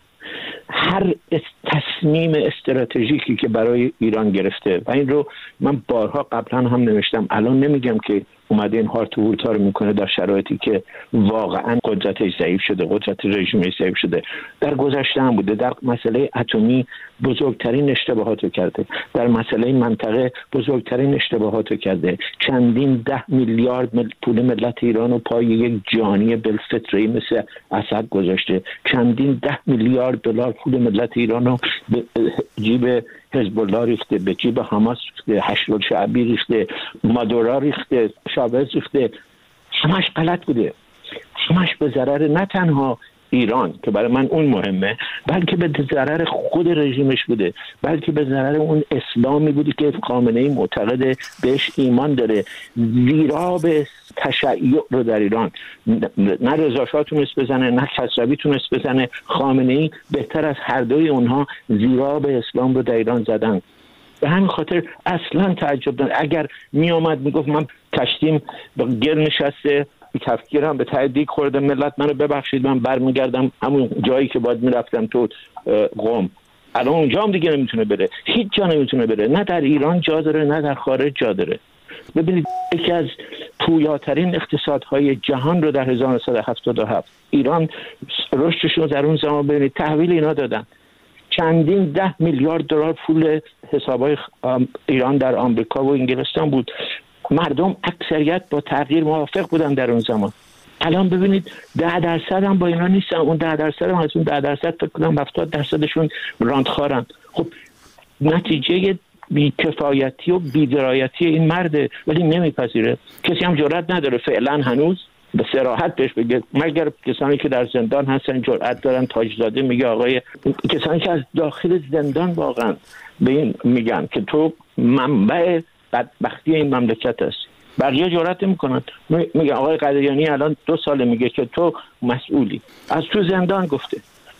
هر تصمیم استراتژیکی که برای ایران گرفته و این رو من بارها قبلا هم نوشتم، الان نمیگم که اومده این هارت و هورتا رو میکنه در شرایطی که واقعا قدرتش ضعیف شده، قدرت رژیمش ضعیف شده. در گذشته هم بوده. در مسئله اتمی بزرگترین اشتباهات رو کرده، در مسئله منطقه بزرگترین اشتباهات رو کرده. چندین 10 میلیارد پول ملت ایران رو پای یک جانی بالفطری مثل اسد گذاشته، چندین 10 میلیارد دلار پول ملت ایران رو به جیب حزب الله ریخته، به جیب حماس ریخته، حشدالشعبی ریخته، مادورا ریخته، شاوز ریخته. همش غلط بوده، همش به ضرر نه تنها ایران که برای من اون مهمه، بلکه به ضرر خود رژیمش بوده، بلکه به ضرر اون اسلامی بوده که خامنه‌ای معتقد بهش ایمان داره. زیرا به تشیع رو در ایران نه رضا شاه تونست بزنه، نه کسروی تونست بزنه. خامنه‌ای بهتر از هر دوی اونها زیرا به اسلام رو در ایران زدن. به همین خاطر اصلا تعجب دارم اگر می آمد میگفت من کشتیم گل نشسته، کفگیرم به ته دیگ خورده، ملت منو ببخشید، من برمیگردم همون جایی که باید میرفتم تو قم. الان اونجا هم دیگه نمیتونه بره، هیچ جا نمیتونه بره، نه در ایران جا داره نه در خارج جا داره. ببینید یکی از پویاترین اقتصادهای جهان رو در 1977 ایران رشدشون در اون زمان ببینید تحویل اینا دادن. چندین 10 میلیارد دلار پول حسابای ایران در آمریکا و انگلستان بود. مردم اکثریت با تغییر موافق بودن در اون زمان. الان ببینید 10% هم با اینا نیستن. اون 10% هم از اون 10% فکر کنم 70%شون راندخارن. خب نتیجه بی‌کفایتی و بی‌درایتی این مرده، ولی نمیپذیره. کسی هم جرئت نداره فعلا هنوز به صراحت بهش بگه، مگر کسانی که در زندان هستن جرأت دارن. تاجزاده میگه آقای کسانی که از داخل زندان واقعا به این میگن که تو منبع بدبختی این مملکت هستی، بقیه جرأت نمیکنن. میگه آقای قدریانی الان 2 ساله میگه که تو مسئولی، از تو زندان گفته.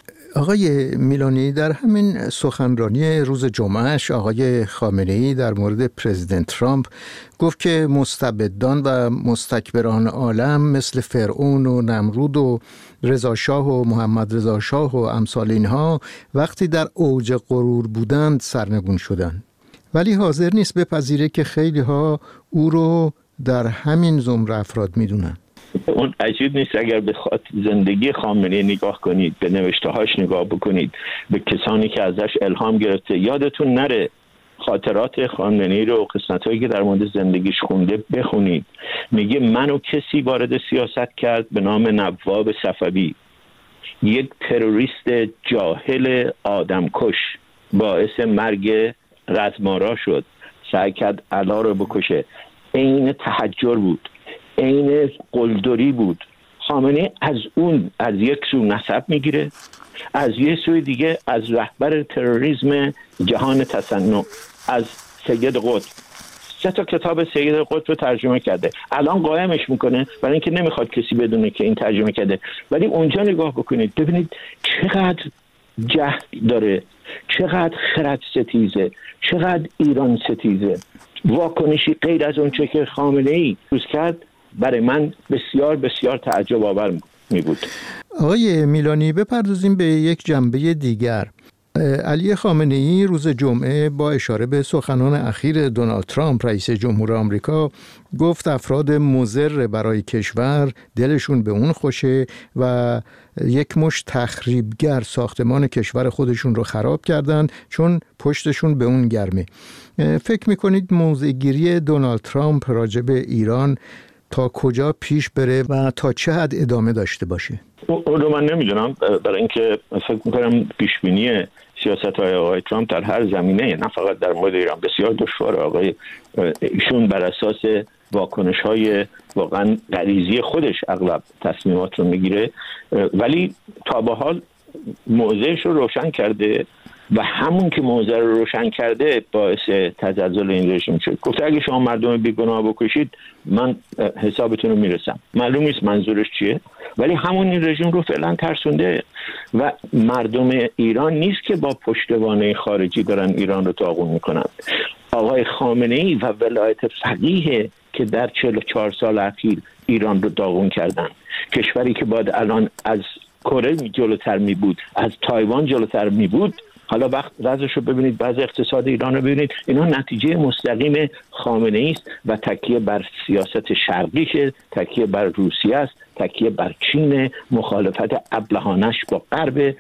آقای میلانی در همین سخنرانی روز جمعهش آقای خامنه‌ای در مورد پرزیدنت ترامپ گفت که مستبدان و مستکبران عالم مثل فرعون و نمرود و رضا شاه و محمد رضا شاه و امثال اینها وقتی در اوج غرور بودند سرنگون شدند، ولی حاضر نیست بپذیره که خیلی ها او رو در همین زمره افراد میدونن. اون عجیب نیست اگر به زندگی خامنه‌ای نگاه کنید، به نوشته‌هاش نگاه بکنید، به کسانی که ازش الهام گرفته. یادتون نره خاطرات خامنه‌ای رو، قسمت‌هایی که در مورد زندگیش خونده بخونید. میگه منو کسی وارد سیاست کرد به نام نواب صفوی، یک تروریست جاهل آدمکش، باعث مرگ رزمارا شد، سعی کرد علا رو بکشه. عین تحجر بود، عین قلدری بود. خامنه‌ای از یک سو نسب میگیره، از یک سوی دیگه از رهبر تروریسم جهان تصنع، از سید قطب. 3 کتاب سید قطب رو ترجمه کرده، الان قائمش میکنه برای اینکه نمیخواد کسی بدونه که این ترجمه کرده. ولی اونجا نگاه بکنید ببینید چقدر جهل داره، چقدر خرد ستیزه، چقدر ایران ستیزه. واکنشی غیر از اون چه که خامنه‌ای روز کرد برای من بسیار بسیار تعجب آور می بود. آقای میلانی بپردازیم به یک جنبه دیگر. علی خامنه‌ای روز جمعه با اشاره به سخنان اخیر دونالد ترامپ رئیس جمهور آمریکا گفت افراد مضر برای کشور دلشون به اون خوشه و یک مشت تخریبگر ساختمان کشور خودشون رو خراب کردن چون پشتشون به اون گرمه. فکر میکنید موضع‌گیری دونالد ترامپ راجع به ایران تا کجا پیش بره و تا چه حد ادامه داشته باشه؟ اون رو من نمیدونم، برای اینکه فکر میکنم پیشبینی سیاست‌های آقای ترامپ در هر زمینه، نه فقط در مورد ایران، بسیار دشواره. آقای ایشون بر اساس واکنش‌های واقعا غریزی خودش اغلب تصمیمات رو میگیره، ولی تا به حال موضعش رو روشن کرده و همون که موضع رو روشن کرده باعث تزلزل این رژیم شد. گفته اگه شما مردم بیگناه بکشید من حسابتون رو میرسم. معلوم نیست منظورش چیه، ولی همون این رژیم رو فعلا ترسونده و مردم ایران نیست که با پشتوانه خارجی دارن ایران رو داغون میکنن. آقای خامنه‌ای و ولایت فقیه که در 44 سال اخیر ایران رو داغون کردن، کشوری که باید الان از کره جلوتر می بود، از تایوان جلوتر می بود، حالا وقت وضعش رو ببینید، بعض اقتصاد ایران رو ببینید، اینا نتیجه مستقیم خامنه‌ای است و تکیه بر سیاست شرقی که تکیه بر روسیه است، تکیه بر چین، مخالفت ابلهانش با غرب،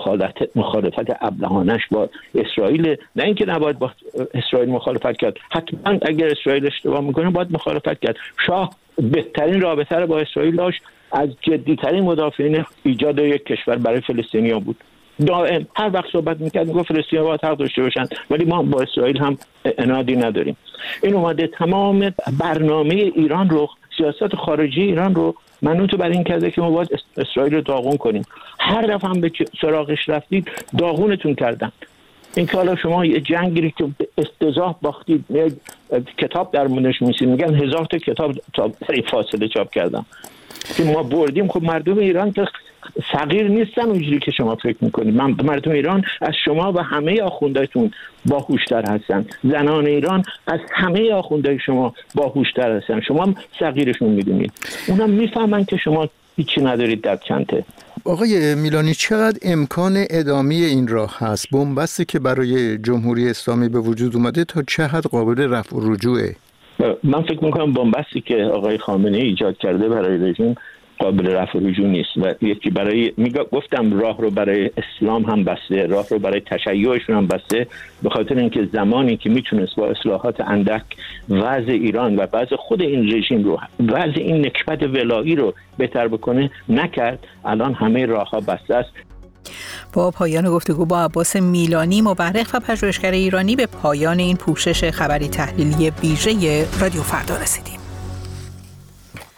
مخالفت ابلهانش با اسرائیل. نه اینکه نباید با اسرائیل مخالفت کرد، حتما اگر اسرائیل اشتباه میکنه باید مخالفت کرد. شاه بهترین رابطه رو با اسرائیل داشت، از جدیترین مدافعین ایجاد یک کشور برای فلسطینیان بود. دائم هر وقت صحبت میکرد میگفت فلسطینی‌ها باید حق داشته باشن، ولی ما با اسرائیل هم عنادی نداریم. این اومده تمام برنامه ایران رو، سیاست خارجی ایران رو منوط برای این کرده که ما باید اسرائیل رو داغون کنیم. هر دفعه هم به سراغش رفتید داغونتون کردن. این که حالا شما یه جنگی که استضاح باختید کتاب در موردش می‌نویسید، میگن 1000 تا کتاب برای فاصله چاپ کردن که ما بردیم. خب مردم ایران که صغیر نیستن اونجوری که شما فکر میکنید. مردم ایران از شما و همه آخوندهاتون باهوشتر هستن. زنان ایران از همه آخوندهای شما باهوشتر هستن. شما هم صغیرشون میدونید. اونم میفهمن که شما هیچی ندارید در چنته. آقای میلانی، چقدر امکان ادامه این راه هست؟ بنبستی که برای جمهوری اسلامی به وجود اومده تا چه حد قابل رفع و رجوعه؟ من فکر میکنم بنبستی که آقای خامنه ای ایجاد کرده برای رژیم قابل رفع و رجوع نیست و یکی برای گفتم راه رو برای اسلام هم بسته، راه رو برای تشیعشون هم بسته، به خاطر اینکه زمانی که میتونست با اصلاحات اندک وضع ایران و وضع خود این رژیم رو، وضع این نکبت ولایی رو بهتر بکنه نکرد. الان همه راه‌ها بسته است. با پایان گفتگو با عباس میلانی، مورخ و پژوهشگر ایرانی، به پایان این پوشش خبری تحلیلی ویژه رادیو فردا رسیدیم.